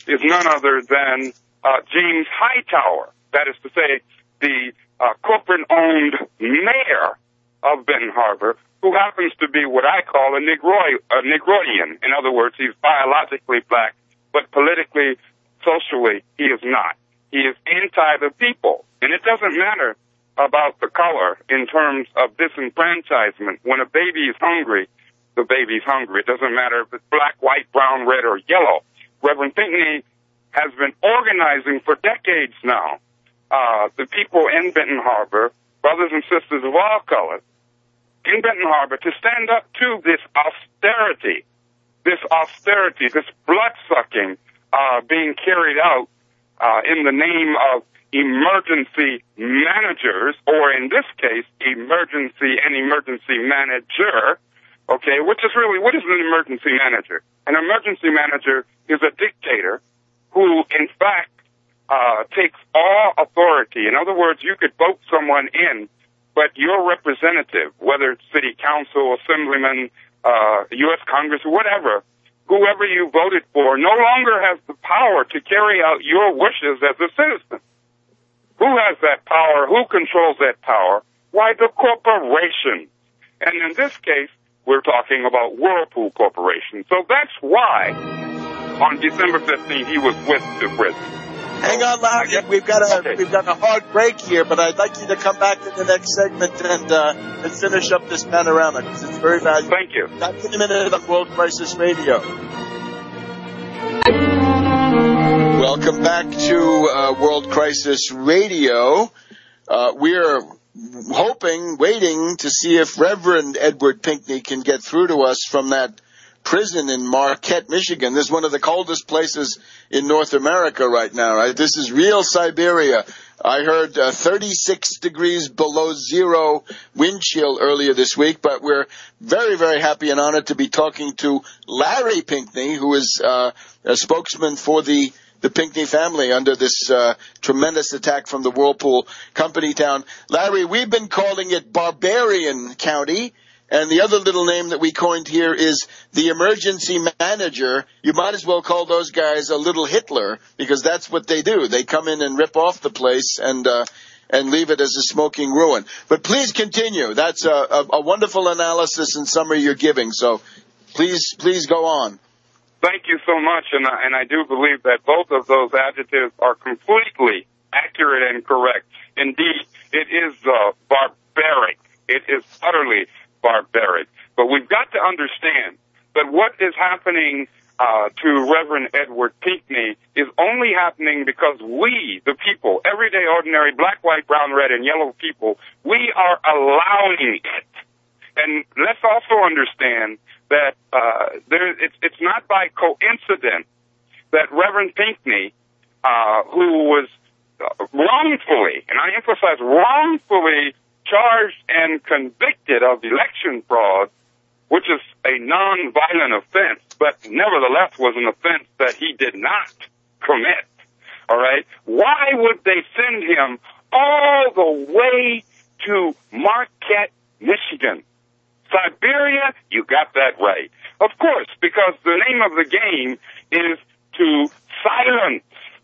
is none other than uh, James Hightower. That is to say, the uh, corporate-owned mayor of Benton Harbor, who happens to be what I call a, Negro- a Negroidian. In other words, he's biologically black, but politically, socially, he is not. He is anti the people. And it doesn't matter about the color in terms of disenfranchisement. When a baby is hungry, the baby's hungry. It doesn't matter if it's black, white, brown, red, or yellow. Reverend Pinckney has been organizing for decades now uh, the people in Benton Harbor, brothers and sisters of all colors, in Benton Harbor, to stand up to this austerity, this austerity, this blood-sucking uh, being carried out uh, in the name of emergency managers, or in this case, emergency and emergency manager, okay, which is really, what is an emergency manager? An emergency manager is a dictator who, in fact, uh, takes all authority. In other words, you could vote someone in, but your representative, whether it's city council, assemblyman, uh, U S Congress, whatever, whoever you voted for no longer has the power to carry out your wishes as a citizen. Who has that power? Who controls that power? Why, the corporation. And in this case, we're talking about Whirlpool Corporation. So that's why on December fifteenth, he was whisked to prison. Hang on, Larry. We've got a okay. we've got a hard break here, but I'd like you to come back in the next segment and uh, and finish up this panorama because it's very valuable. Thank you. Back in a minute on World Crisis Radio. Welcome back to uh, World Crisis Radio. Uh, we're hoping, waiting to see if Reverend Edward Pinckney can get through to us from that prison in Marquette, Michigan. This is one of the coldest places in North America right now, right? This is real Siberia. I heard uh, thirty-six degrees below zero wind chill earlier this week, but we're very, very happy and honored to be talking to Larry Pinckney, who is uh, a spokesman for the the Pinckney family under this uh, tremendous attack from the Whirlpool Company town. Larry, we've been calling it Barbarian County, and the other little name that we coined here is the emergency manager. You might as well call those guys a little Hitler, because that's what they do. They come in and rip off the place and uh, and leave it as a smoking ruin. But please continue. That's a, a, a wonderful analysis and summary you're giving, so please, please go on. Thank you so much, and I, and I do believe that both of those adjectives are completely accurate and correct. Indeed, it is uh, barbaric. It is utterly barbaric. But we've got to understand that what is happening uh, to Reverend Edward Pinckney is only happening because we, the people, everyday, ordinary, black, white, brown, red, and yellow people, we are allowing it. And let's also understand that uh, there, it's, it's not by coincidence that Reverend Pinckney, uh, who was wrongfully, and I emphasize wrongfully, charged and convicted of election fraud, which is a non-violent offense, but nevertheless was an offense that he did not commit, all right? Why would they send him all the way to Marquette, Michigan? Siberia, you got that right. Of course, because the name of the game is to silence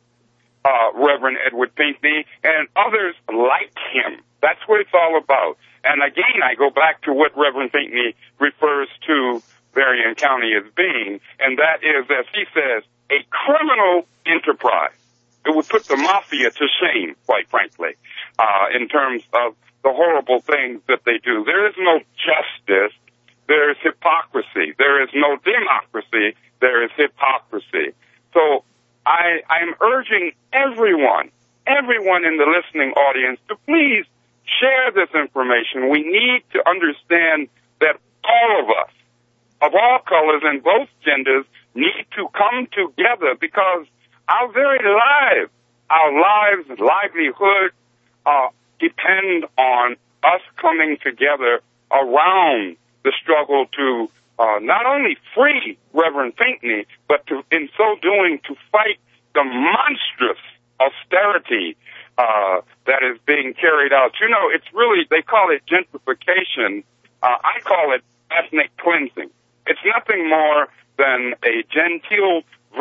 uh, Reverend Edward Pinckney and others like him. That's what it's all about. And again, I go back to what Reverend Pinckney refers to Berrien County as being, and that is, as he says, a criminal enterprise. It would put the mafia to shame, quite frankly, uh, in terms of the horrible things that they do. There is no justice. There is hypocrisy. There is no democracy. There is hypocrisy. So I, I'm urging everyone, everyone in the listening audience to please share this information. We need to understand that all of us, of all colors and both genders, need to come together because our very lives, our lives, livelihood, uh, depend on us coming together around the struggle to uh, not only free Reverend Pinckney, but to, in so doing, to fight the monstrous austerity uh, that is being carried out. You know, it's really, they call it gentrification. Uh, I call it ethnic cleansing. It's nothing more than a genteel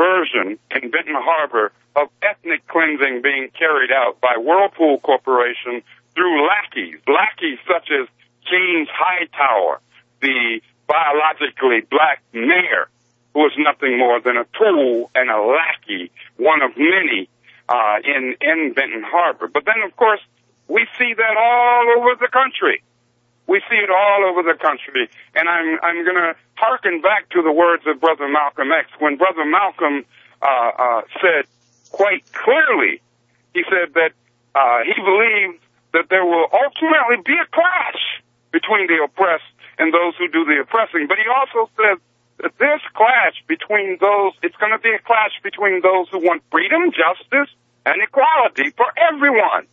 version in Benton Harbor of ethnic cleansing being carried out by Whirlpool Corporation through lackeys, lackeys such as James Hightower, the biologically black mayor, who was nothing more than a tool and a lackey, one of many uh, in, in Benton Harbor. But then, of course, we see that all over the country. We see it all over the country. And I'm, I'm going to hearken back to the words of Brother Malcolm X. When Brother Malcolm uh, uh, said quite clearly, he said that uh, he believes that there will ultimately be a clash between the oppressed and those who do the oppressing. But he also said that this clash between those, it's going to be a clash between those who want freedom, justice, and equality for everyone,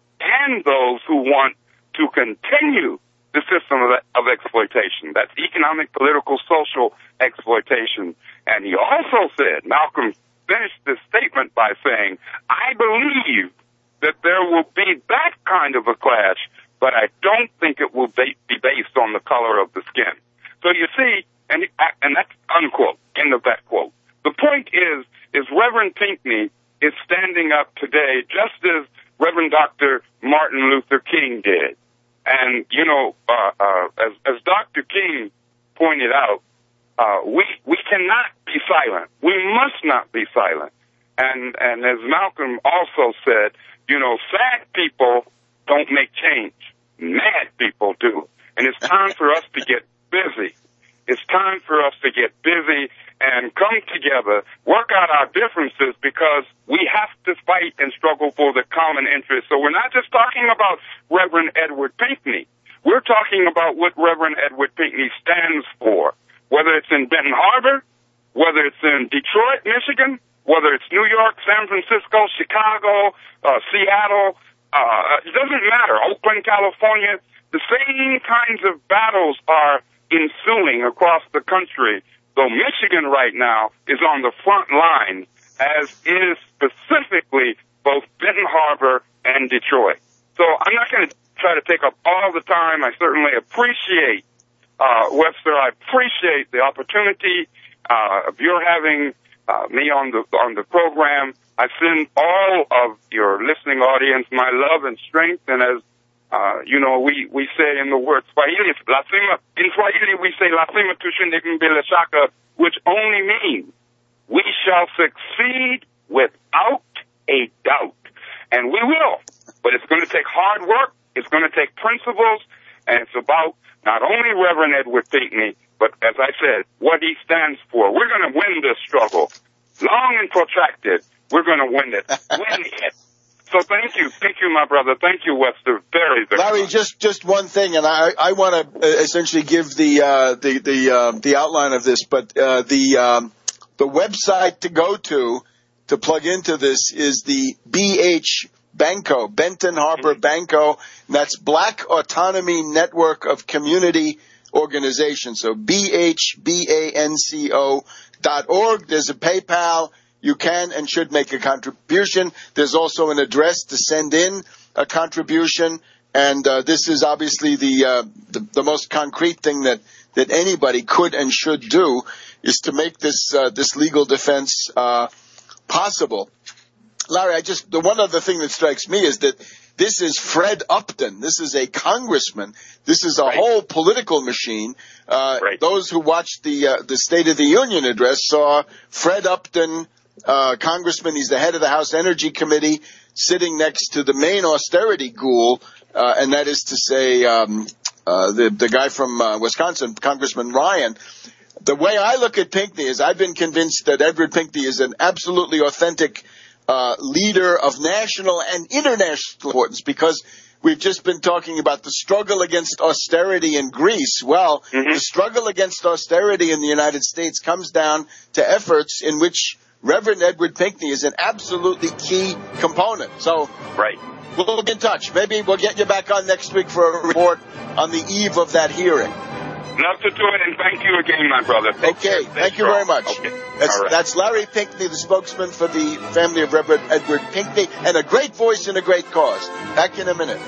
and those who want to continue the system of, of exploitation. That's economic, political, social exploitation. And he also said, Malcolm finished this statement by saying, I believe that there will be that kind of a clash, but I don't think it will be based on the color of the skin. So you see, and, and that's unquote, end of that quote. The point is, is Reverend Pinckney is standing up today just as Reverend Doctor Martin Luther King did. And, you know, uh, uh, as, as Doctor King pointed out, uh, we, we cannot be silent. We must not be silent. And, and as Malcolm also said, you know, sad people don't make change. Mad people do. And it's time for us to get busy. It's time for us to get busy and come together, work out our differences, because we have to fight and struggle for the common interest. So we're not just talking about Reverend Edward Pinckney. We're talking about what Reverend Edward Pinckney stands for, whether it's in Benton Harbor, whether it's in Detroit, Michigan, whether it's New York, San Francisco, Chicago, uh, Seattle, uh, it doesn't matter, Oakland, California. The same kinds of battles are ensuing across the country, though Michigan right now is on the front line, as is specifically both Benton Harbor and Detroit. So I'm not going to try to take up all the time. I certainly appreciate, uh, Webster, I appreciate the opportunity uh, of your having uh, me on the on the program. I send all of your listening audience my love and strength, and as Uh, you know, we, we say in the word Swahili, in Swahili we say, Lazima tushinde bila shaka, which only means we shall succeed without a doubt. And we will. But it's going to take hard work, it's going to take principles, and it's about not only Reverend Edward Pinckney, but as I said, what he stands for. We're going to win this struggle. Long and protracted, we're going to win it. Win it. So thank you. Thank you, my brother. Thank you, Webster. Very, very Larry, much. just, just one thing, and I, I want to essentially give the, uh, the, the, uh, the outline of this, but, uh, the, um, the website to go to, to plug into this is the B H Banco, Benton Harbor mm-hmm. Banco, and that's Black Autonomy Network of Community Organizations. So B H B A N C O dot org. There's a PayPal. You can and should make a contribution. There's also an address to send in a contribution, and uh, this is obviously the, uh, the the most concrete thing that, that anybody could and should do, is to make this uh, this legal defense uh, possible. Larry, I just the one other thing that strikes me is that this is Fred Upton. This is a congressman. This is a right. whole political machine. Uh, right. Those who watched the uh, the State of the Union address saw Fred Upton, Uh, congressman. He's the head of the House Energy Committee, sitting next to the main austerity ghoul, uh, and that is to say, um, uh, the, the guy from uh, Wisconsin, Congressman Ryan. The way I look at Pinckney is I've been convinced that Edward Pinckney is an absolutely authentic uh, leader of national and international importance, because we've just been talking about the struggle against austerity in Greece. Well, mm-hmm. the struggle against austerity in the United States comes down to efforts in which Reverend Edward Pinckney is an absolutely key component. So right. we'll get in touch. Maybe we'll get you back on next week for a report on the eve of that hearing. Love to do it, and thank you again, my brother. Take okay, care. thank you very much. Okay. That's, right. that's Larry Pinckney, the spokesman for the family of Reverend Edward Pinckney, and a great voice and a great cause. Back in a minute.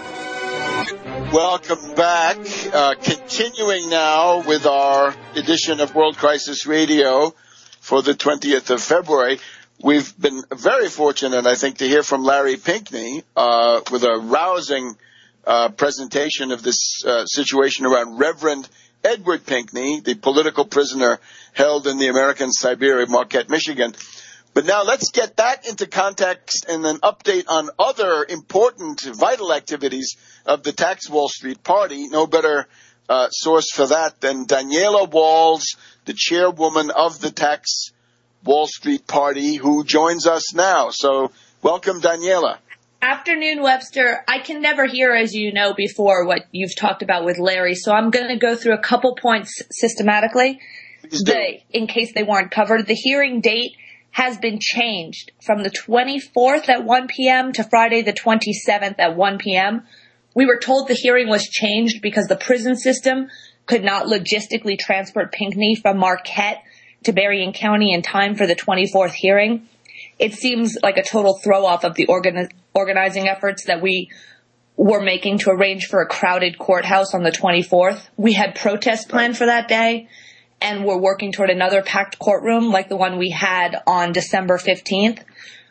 Welcome back. Uh, continuing now with our edition of World Crisis Radio. for the twentieth of February. We've been very fortunate, I think, to hear from Larry Pinkney uh, with a rousing uh, presentation of this uh, situation around Reverend Edward Pinkney, the political prisoner held in the American Siberia, Marquette, Michigan. But now let's get that into context and an update on other important, vital activities of the Tax Wall Street Party. No better uh, source for that than Daniela Walls, the chairwoman of the Tax Wall Street Party, who joins us now. So welcome, Daniela. Afternoon, Webster. I can never hear, as you know, before what you've talked about with Larry, so I'm going to go through a couple points systematically the, in case they weren't covered. The hearing date has been changed from the twenty-fourth at one p.m. to Friday the twenty-seventh at one p.m. We were told the hearing was changed because the prison system could not logistically transport Pinkney from Marquette to Berrien County in time for the twenty-fourth hearing. It seems like a total throw-off of the organi- organizing efforts that we were making to arrange for a crowded courthouse on the twenty-fourth. We had protests planned for that day, and we're working toward another packed courtroom like the one we had on December fifteenth.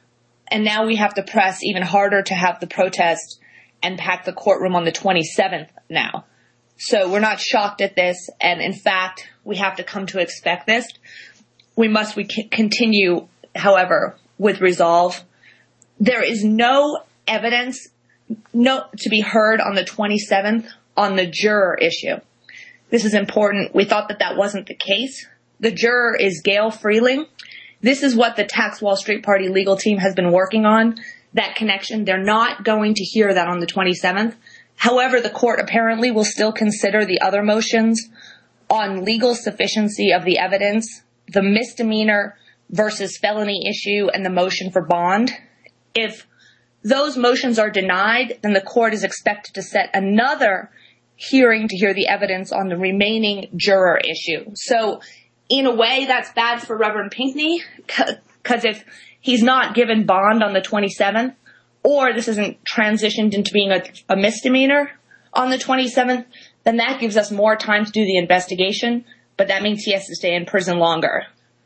And now we have to press even harder to have the protest and pack the courtroom on the twenty-seventh now. So we're not shocked at this, and in fact, we have to come to expect this. We must we continue, however, with resolve. There is no evidence no, to be heard on the twenty-seventh on the juror issue. This is important. We thought that that wasn't the case. The juror is Gail Freeling. This is what the Tax Wall Street Party legal team has been working on, that connection. They're not going to hear that on the twenty-seventh. However, the court apparently will still consider the other motions on legal sufficiency of the evidence, the misdemeanor versus felony issue, and the motion for bond. If those motions are denied, then the court is expected to set another hearing to hear the evidence on the remaining juror issue. So, in a way, that's bad for Reverend Pinkney, because if he's not given bond on the twenty-seventh, or this isn't transitioned into being a, a misdemeanor on the twenty-seventh, then that gives us more time to do the investigation, but that means he has to stay in prison longer.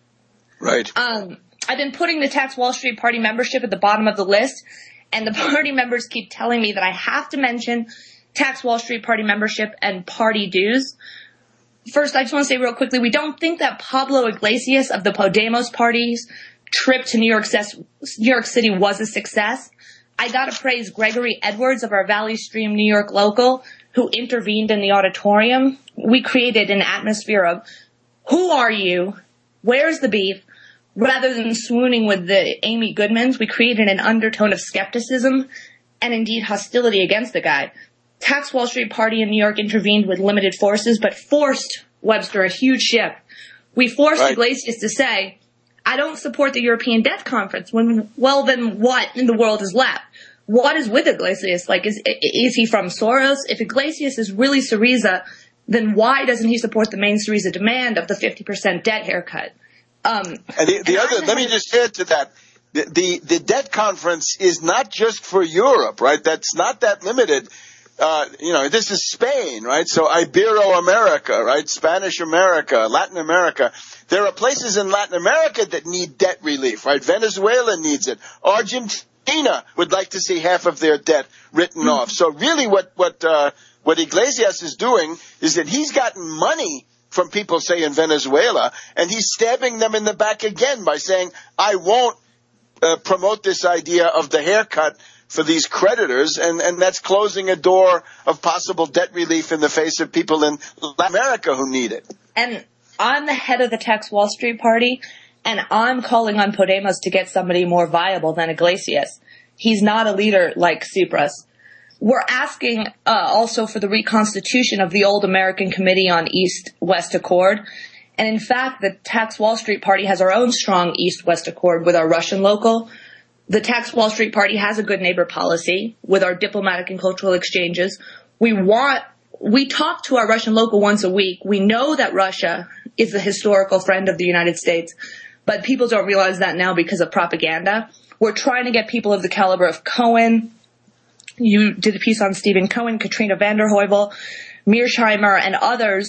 Right. Um, I've been putting the Tax Wall Street Party membership at the bottom of the list, and the party members keep telling me that I have to mention Tax Wall Street Party membership and party dues. First, I just want to say real quickly, we don't think that Pablo Iglesias of the Podemos party's trip to New York, New York City was a success. I gotta praise Gregory Edwards of our Valley Stream New York local, who intervened in the auditorium. We created an atmosphere of, who are you? Where's the beef? Rather than swooning with the Amy Goodmans, we created an undertone of skepticism and indeed hostility against the guy. Tax Wall Street Party in New York intervened with limited forces, but forced Webster a huge shift. We forced right. Iglesias to say, I don't support the European Debt Conference. When, well, then what in the world is left? What is with Iglesias? Like, is is he from Soros? If Iglesias is really Syriza, then why doesn't he support the main Syriza demand of the fifty percent debt haircut? Um, and the, the and other, let me just add to that. The, the, the debt conference is not just for Europe, right? That's not that limited. Uh, you know, this is Spain, right? So Ibero-America, right? Spanish America, Latin America. There are places in Latin America that need debt relief, right? Venezuela needs it. Argentina would like to see half of their debt written mm-hmm. off. So really what, what, uh, what Iglesias is doing is that he's gotten money from people, say, in Venezuela, and he's stabbing them in the back again by saying, I won't uh, promote this idea of the haircut for these creditors, and, and that's closing a door of possible debt relief in the face of people in Latin America who need it. And I'm the head of the Tax Wall Street Party, and I'm calling on Podemos to get somebody more viable than Iglesias. He's not a leader like Tsipras. We're asking uh, also for the reconstitution of the old American Committee on East-West Accord. And in fact, the Tax Wall Street Party has our own strong East-West Accord with our Russian local. The Tax Wall Street Party has a good neighbor policy with our diplomatic and cultural exchanges. We want, we talk to our Russian local once a week. We know that Russia is a historical friend of the United States, but people don't realize that now because of propaganda. We're trying to get people of the caliber of Cohen. You did a piece on Stephen Cohen, Katrina Vanderheuvel, Mearsheimer, and others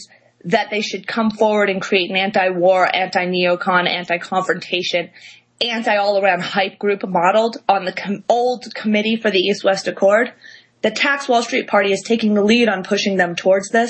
that they should come forward and create an anti-war, anti-neocon, anti-confrontation, anti-all-around hype group modeled on the com- old Committee for the East-West Accord. The Tax Wall Street Party is taking the lead on pushing them towards this.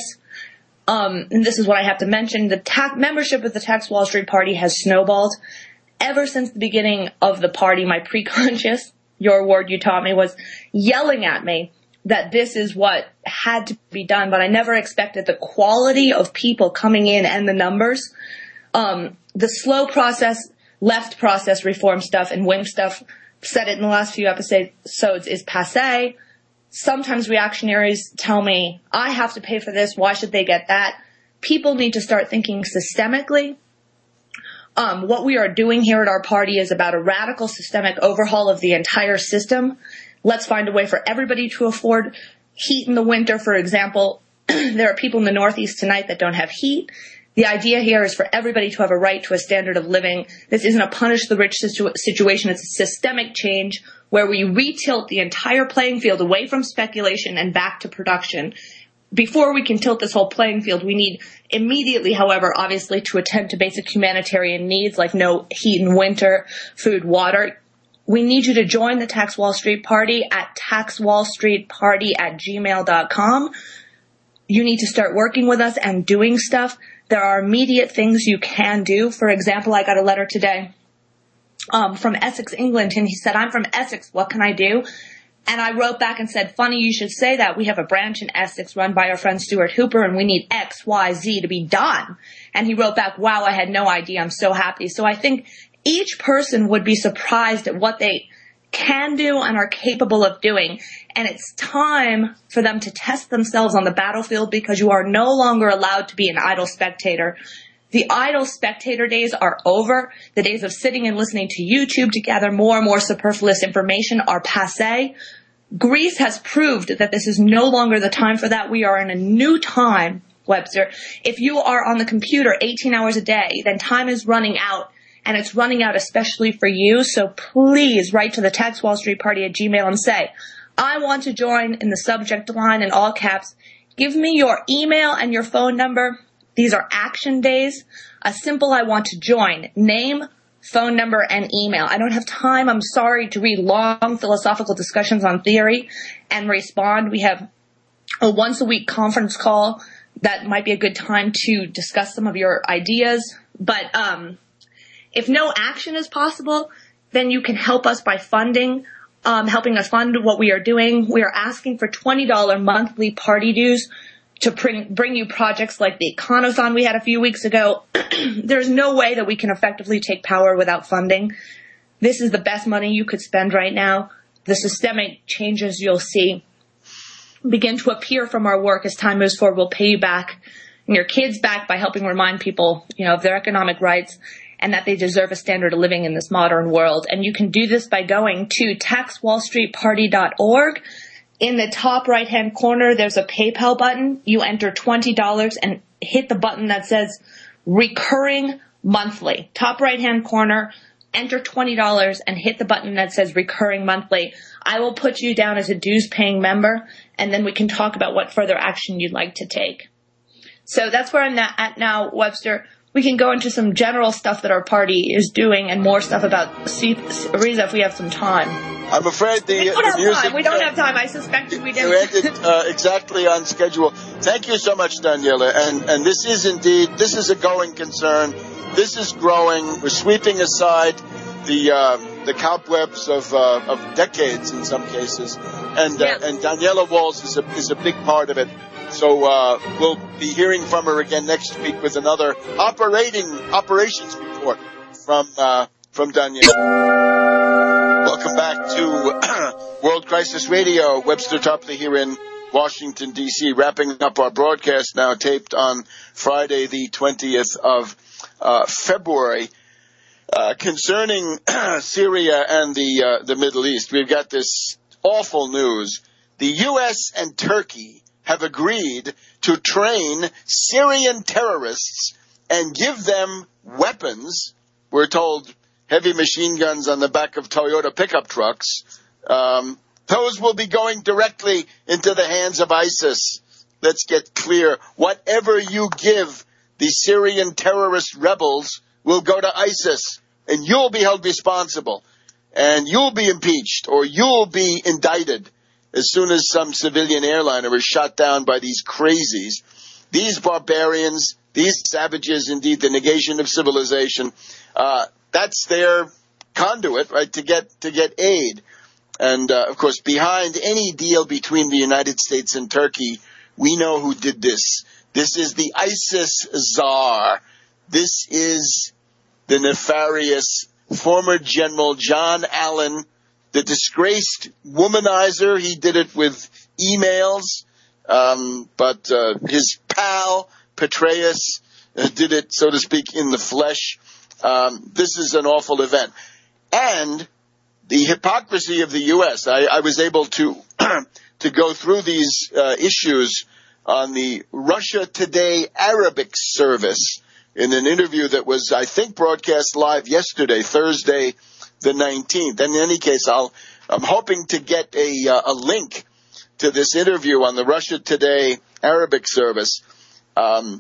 Um, and this is what I have to mention. The ta- membership of the Tax Wall Street Party has snowballed. Ever since the beginning of the party, my preconscious, your word you taught me, was yelling at me that this is what had to be done, but I never expected the quality of people coming in and the numbers. Um, the slow process, left process reform stuff and W I M stuff, said it in the last few episodes, is passé. Sometimes reactionaries tell me, I have to pay for this, why should they get that? People need to start thinking systemically. Um, what we are doing here at our party is about a radical systemic overhaul of the entire system. Let's find a way for everybody to afford heat in the winter. For example, there are people in the Northeast tonight that don't have heat. The idea here is for everybody to have a right to a standard of living. This isn't a punish the rich situ- situation. It's a systemic change where we retilt the entire playing field away from speculation and back to production. Before we can tilt this whole playing field, we need immediately, however, obviously, to attend to basic humanitarian needs like no heat in winter, food, water. We need you to join the Tax Wall Street Party at tax wall street party at gmail dot com. You need to start working with us and doing stuff. There are immediate things you can do. For example, I got a letter today um, from Essex, England, and he said, I'm from Essex. What can I do? And I wrote back and said, funny you should say that. We have a branch in Essex run by our friend Stuart Hooper, and we need X, Y, Z to be done. And he wrote back, wow, I had no idea. I'm so happy. So I think each person would be surprised at what they can do and are capable of doing. And it's time for them to test themselves on the battlefield because you are no longer allowed to be an idle spectator. The idle spectator days are over. The days of sitting and listening to YouTube to gather more and more superfluous information are passé. Greece has proved that this is no longer the time for that. We are in a new time, Webster. If you are on the computer eighteen hours a day, then time is running out. And it's running out especially for you. So please write to the Tax Wall Street Party at Gmail and say, I want to join in the subject line in all caps. Give me your email and your phone number. These are action days. A simple I want to join. Name, phone number, and email. I don't have time, I'm sorry, to read long philosophical discussions on theory and respond. We have a once a week conference call that might be a good time to discuss some of your ideas. But, um, if no action is possible, then you can help us by funding, um, helping us fund what we are doing. We are asking for twenty dollars monthly party dues to bring, bring you projects like the Econothon we had a few weeks ago. There's no way that we can effectively take power without funding. This is the best money you could spend right now. The systemic changes you'll see begin to appear from our work as time moves forward. We'll pay you back and your kids back by helping remind people, you know, of their economic rights and that they deserve a standard of living in this modern world. And you can do this by going to tax wall street party dot org. In the top right-hand corner, there's a PayPal button. You enter twenty dollars and hit the button that says recurring monthly. Top right-hand corner, enter twenty dollars and hit the button that says recurring monthly. I will put you down as a dues-paying member, and then we can talk about what further action you'd like to take. So that's where I'm at now, Webster. We can go into some general stuff that our party is doing and more stuff about Ariza if we have some time. I'm afraid the, we don't the have music... time. We don't have time. I suspected we didn't. You ended uh, exactly on schedule. Thank you so much, Daniela. And, and this is indeed, this is a going concern. This is growing. We're sweeping aside the uh, the cobwebs of uh, of decades in some cases. And, uh, yeah. and Daniela Walls is a, is a big part of it. So uh, we'll be hearing from her again next week with another operating operations report from uh, from Daniela. Welcome back to World Crisis Radio. Webster Topley here in Washington, D C, wrapping up our broadcast now, taped on Friday, the twentieth of uh, February. Uh, concerning Syria and the uh, the Middle East, we've got this awful news. The U S and Turkey have agreed to train Syrian terrorists and give them weapons. We're told heavy machine guns on the back of Toyota pickup trucks. Um, those will be going directly into the hands of ISIS. Let's get clear. Whatever you give the Syrian terrorist rebels will go to ISIS, and you'll be held responsible, and you'll be impeached, or you'll be indicted as soon as some civilian airliner is shot down by these crazies. These barbarians, these savages, indeed the negation of civilization, uh, that's their conduit, right, to get to get aid. And, uh, of course, behind any deal between the United States and Turkey, we know who did this. This is the ISIS czar. This is the nefarious former General John Allen, the disgraced womanizer. He did it with emails, um, but uh, his pal, Petraeus, uh, did it, so to speak, in the flesh. Um, this is an awful event. And the hypocrisy of the U S. I, I was able to to go through these uh, issues on the Russia Today Arabic service in an interview that was, I think, broadcast live yesterday, Thursday the nineteenth. And in any case, I'll, I'm hoping to get a, uh, a link to this interview on the Russia Today Arabic service. Um,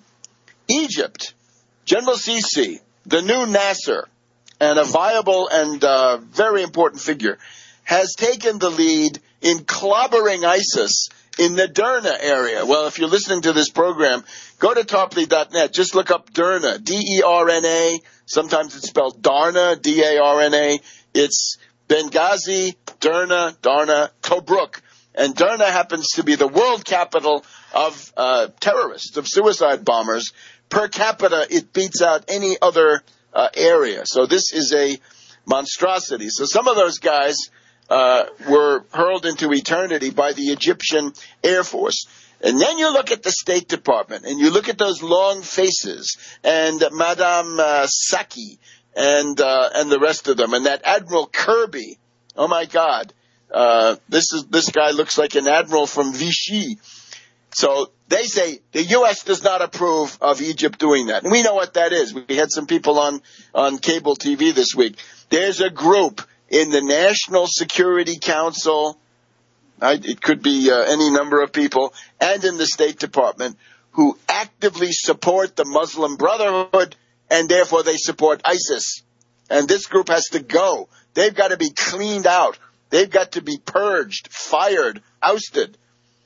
Egypt, General Sisi, the new Nasser, and a viable and uh, very important figure, has taken the lead in clobbering ISIS in the Derna area. Well, if you're listening to this program, go to Tarpley dot net. Just look up Derna, D E R N A. Sometimes it's spelled Darna, D A R N A. It's Benghazi, Derna, Darna, Tobruk. And Derna happens to be the world capital of uh, terrorists, of suicide bombers. Per capita, it beats out any other uh, area. So this is a monstrosity. So some of those guys uh, were hurled into eternity by the Egyptian Air Force. And then you look at the State Department, and you look at those long faces, and Madame uh, Saki, and uh, and the rest of them, and that Admiral Kirby. Oh my God, uh, this is this guy looks like an admiral from Vichy. So they say the U S does not approve of Egypt doing that, and we know what that is. We had some people on on cable T V this week. There's a group in the National Security Council. I, it could be uh, any number of people, and in the State Department, who actively support the Muslim Brotherhood, and therefore they support ISIS. And this group has to go. They've got to be cleaned out. They've got to be purged, fired, ousted.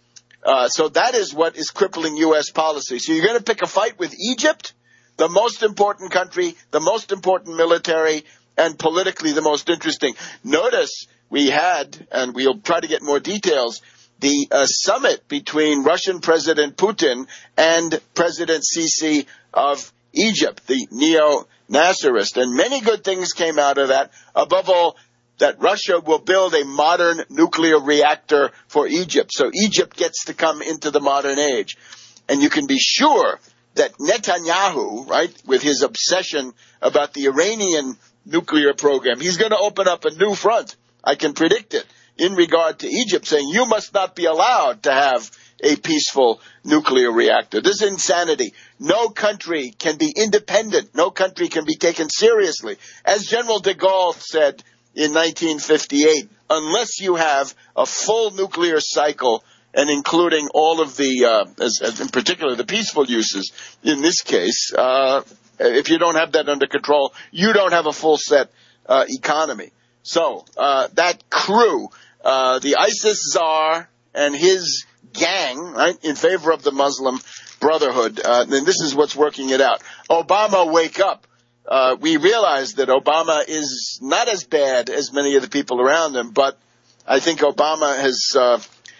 Uh, so that is what is crippling U S policy. So you're going to pick a fight with Egypt, the most important country, the most important military, and politically the most interesting. Notice we had, and we'll try to get more details, the uh, summit between Russian President Putin and President Sisi of Egypt, the neo-Nasserist. And many good things came out of that. Above all, that Russia will build a modern nuclear reactor for Egypt. So Egypt gets to come into the modern age. And you can be sure that Netanyahu, right, with his obsession about the Iranian nuclear program, he's going to open up a new front. I can predict it in regard to Egypt, saying you must not be allowed to have a peaceful nuclear reactor. This is insanity. No country can be independent. No country can be taken seriously. As General de Gaulle said in nineteen fifty-eight, unless you have a full nuclear cycle, and including all of the, uh, as, as in particular, the peaceful uses in this case, uh, if you don't have that under control, you don't have a full set uh, economy. So uh, that crew, uh, the ISIS czar and his gang, right, in favor of the Muslim Brotherhood, uh, and this is what's working it out. Obama, wake up. Uh, we realize that Obama is not as bad as many of the people around him, but I think Obama has uh,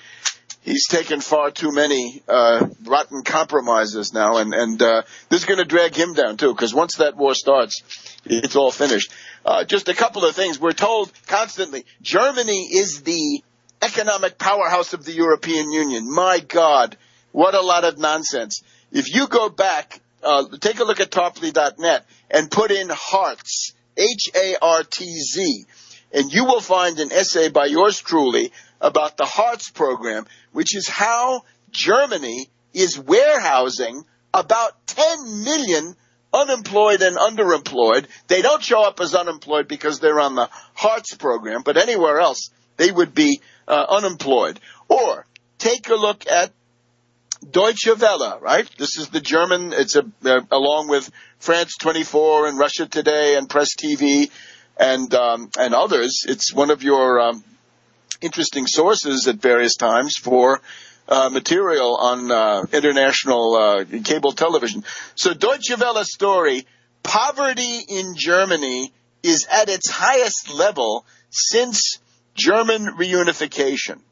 he's taken far too many uh, rotten compromises now, and, and uh, this is going to drag him down, too, because once that war starts, it's all finished. Uh, just a couple of things. We're told constantly Germany is the economic powerhouse of the European Union. My God, what a lot of nonsense. If you go back, uh, take a look at Tarpley dot net and put in HARTZ, H A R T Z, and you will find an essay by yours truly about the HARTZ program, which is how Germany is warehousing about ten million unemployed and underemployed. They don't show up as unemployed because they're on the HARTZ program, but anywhere else they would be uh, unemployed. Or take a look at Deutsche Welle, right? This is the German, it's a, uh, along with France twenty-four and Russia Today and Press T V and, um, and others. It's one of your, um, interesting sources at various times for, uh, material on, uh, international, uh, cable television. So Deutsche Welle story, poverty in Germany is at its highest level since German reunification.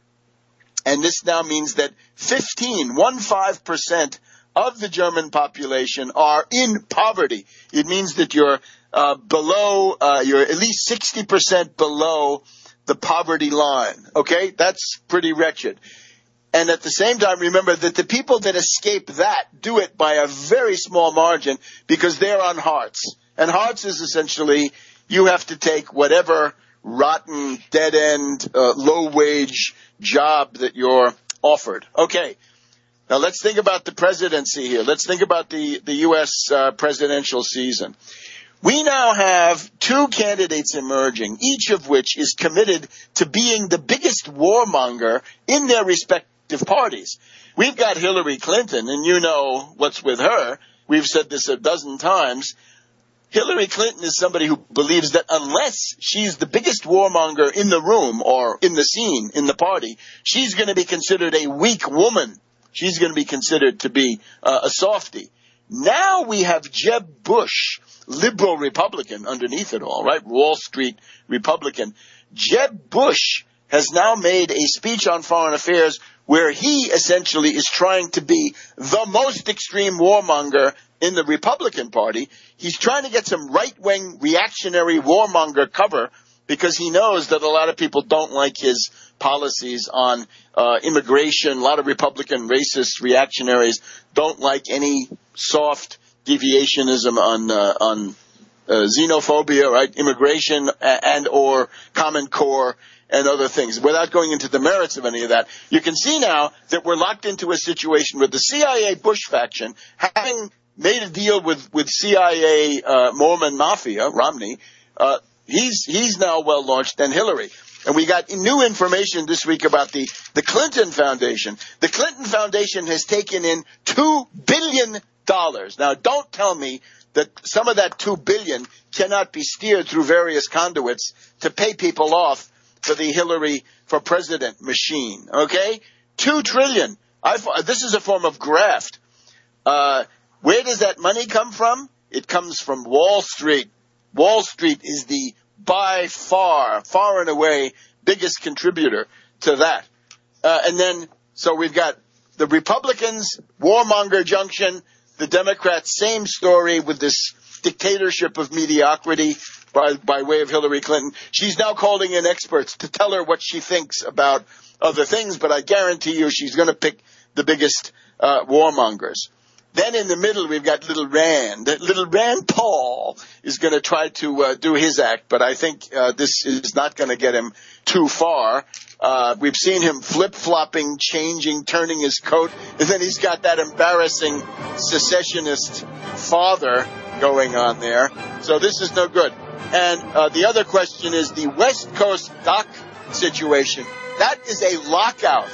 And this now means that fifteen, one five percent of the German population are in poverty. It means that you're uh, below, uh, you're at least sixty percent below the poverty line. Okay, that's pretty wretched. And at the same time, remember that the people that escape that do it by a very small margin because they're on Hartz. And Hartz is essentially you have to take whatever rotten, dead-end, uh, low-wage job that you're offered. Okay. Now let's think about the presidency here. Let's think about the, the U S uh, presidential season. We now have two candidates emerging, each of which is committed to being the biggest warmonger in their respective parties. We've got Hillary Clinton, and you know what's with her. We've said this a dozen times. Hillary Clinton is somebody who believes that unless she's the biggest warmonger in the room or in the scene, in the party, she's going to be considered a weak woman. She's going to be considered to be uh, a softie. Now we have Jeb Bush, liberal Republican underneath it all, right? Wall Street Republican. Jeb Bush has now made a speech on foreign affairs where he essentially is trying to be the most extreme warmonger in the Republican Party. He's trying to get some right-wing reactionary warmonger cover because he knows that a lot of people don't like his policies on uh, immigration. A lot of Republican racist reactionaries don't like any soft deviationism on uh, on uh, xenophobia, right? Immigration and or Common Core and other things. Without going into the merits of any of that, you can see now that we're locked into a situation where the C I A Bush faction, having made a deal with, with C I A uh, Mormon Mafia, Romney, uh, he's he's now well launched, and Hillary. And we got new information this week about the, the Clinton Foundation. The Clinton Foundation has taken in two billion dollars. Now, don't tell me that some of that two billion dollars cannot be steered through various conduits to pay people off for the Hillary for President machine, okay? Two trillion dollars. I, this is a form of graft. Uh, where does that money come from? It comes from Wall Street. Wall Street is the by far, far and away biggest contributor to that. Uh, and then, so we've got the Republicans, warmonger junction, the Democrats, same story with this dictatorship of mediocrity by, by way of Hillary Clinton. She's now calling in experts to tell her what she thinks about other things, but I guarantee you she's going to pick the biggest uh, warmongers. Then in the middle, we've got Little Rand. Little Rand Paul is going to try to uh, do his act, but I think uh, this is not going to get him too far. Uh, we've seen him flip-flopping, changing, turning his coat, and then he's got that embarrassing secessionist father going on there. So this is no good. And uh, the other question is the West Coast dock situation. That is a lockout.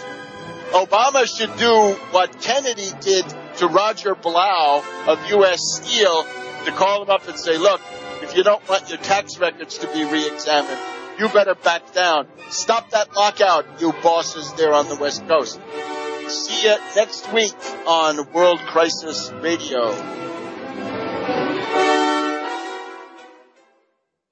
Obama should do what Kennedy did to Roger Blau of U S Steel, to call him up and say, look, if you don't want your tax records to be re-examined, you better back down. Stop that lockout, you bosses there on the West Coast. See you next week on World Crisis Radio.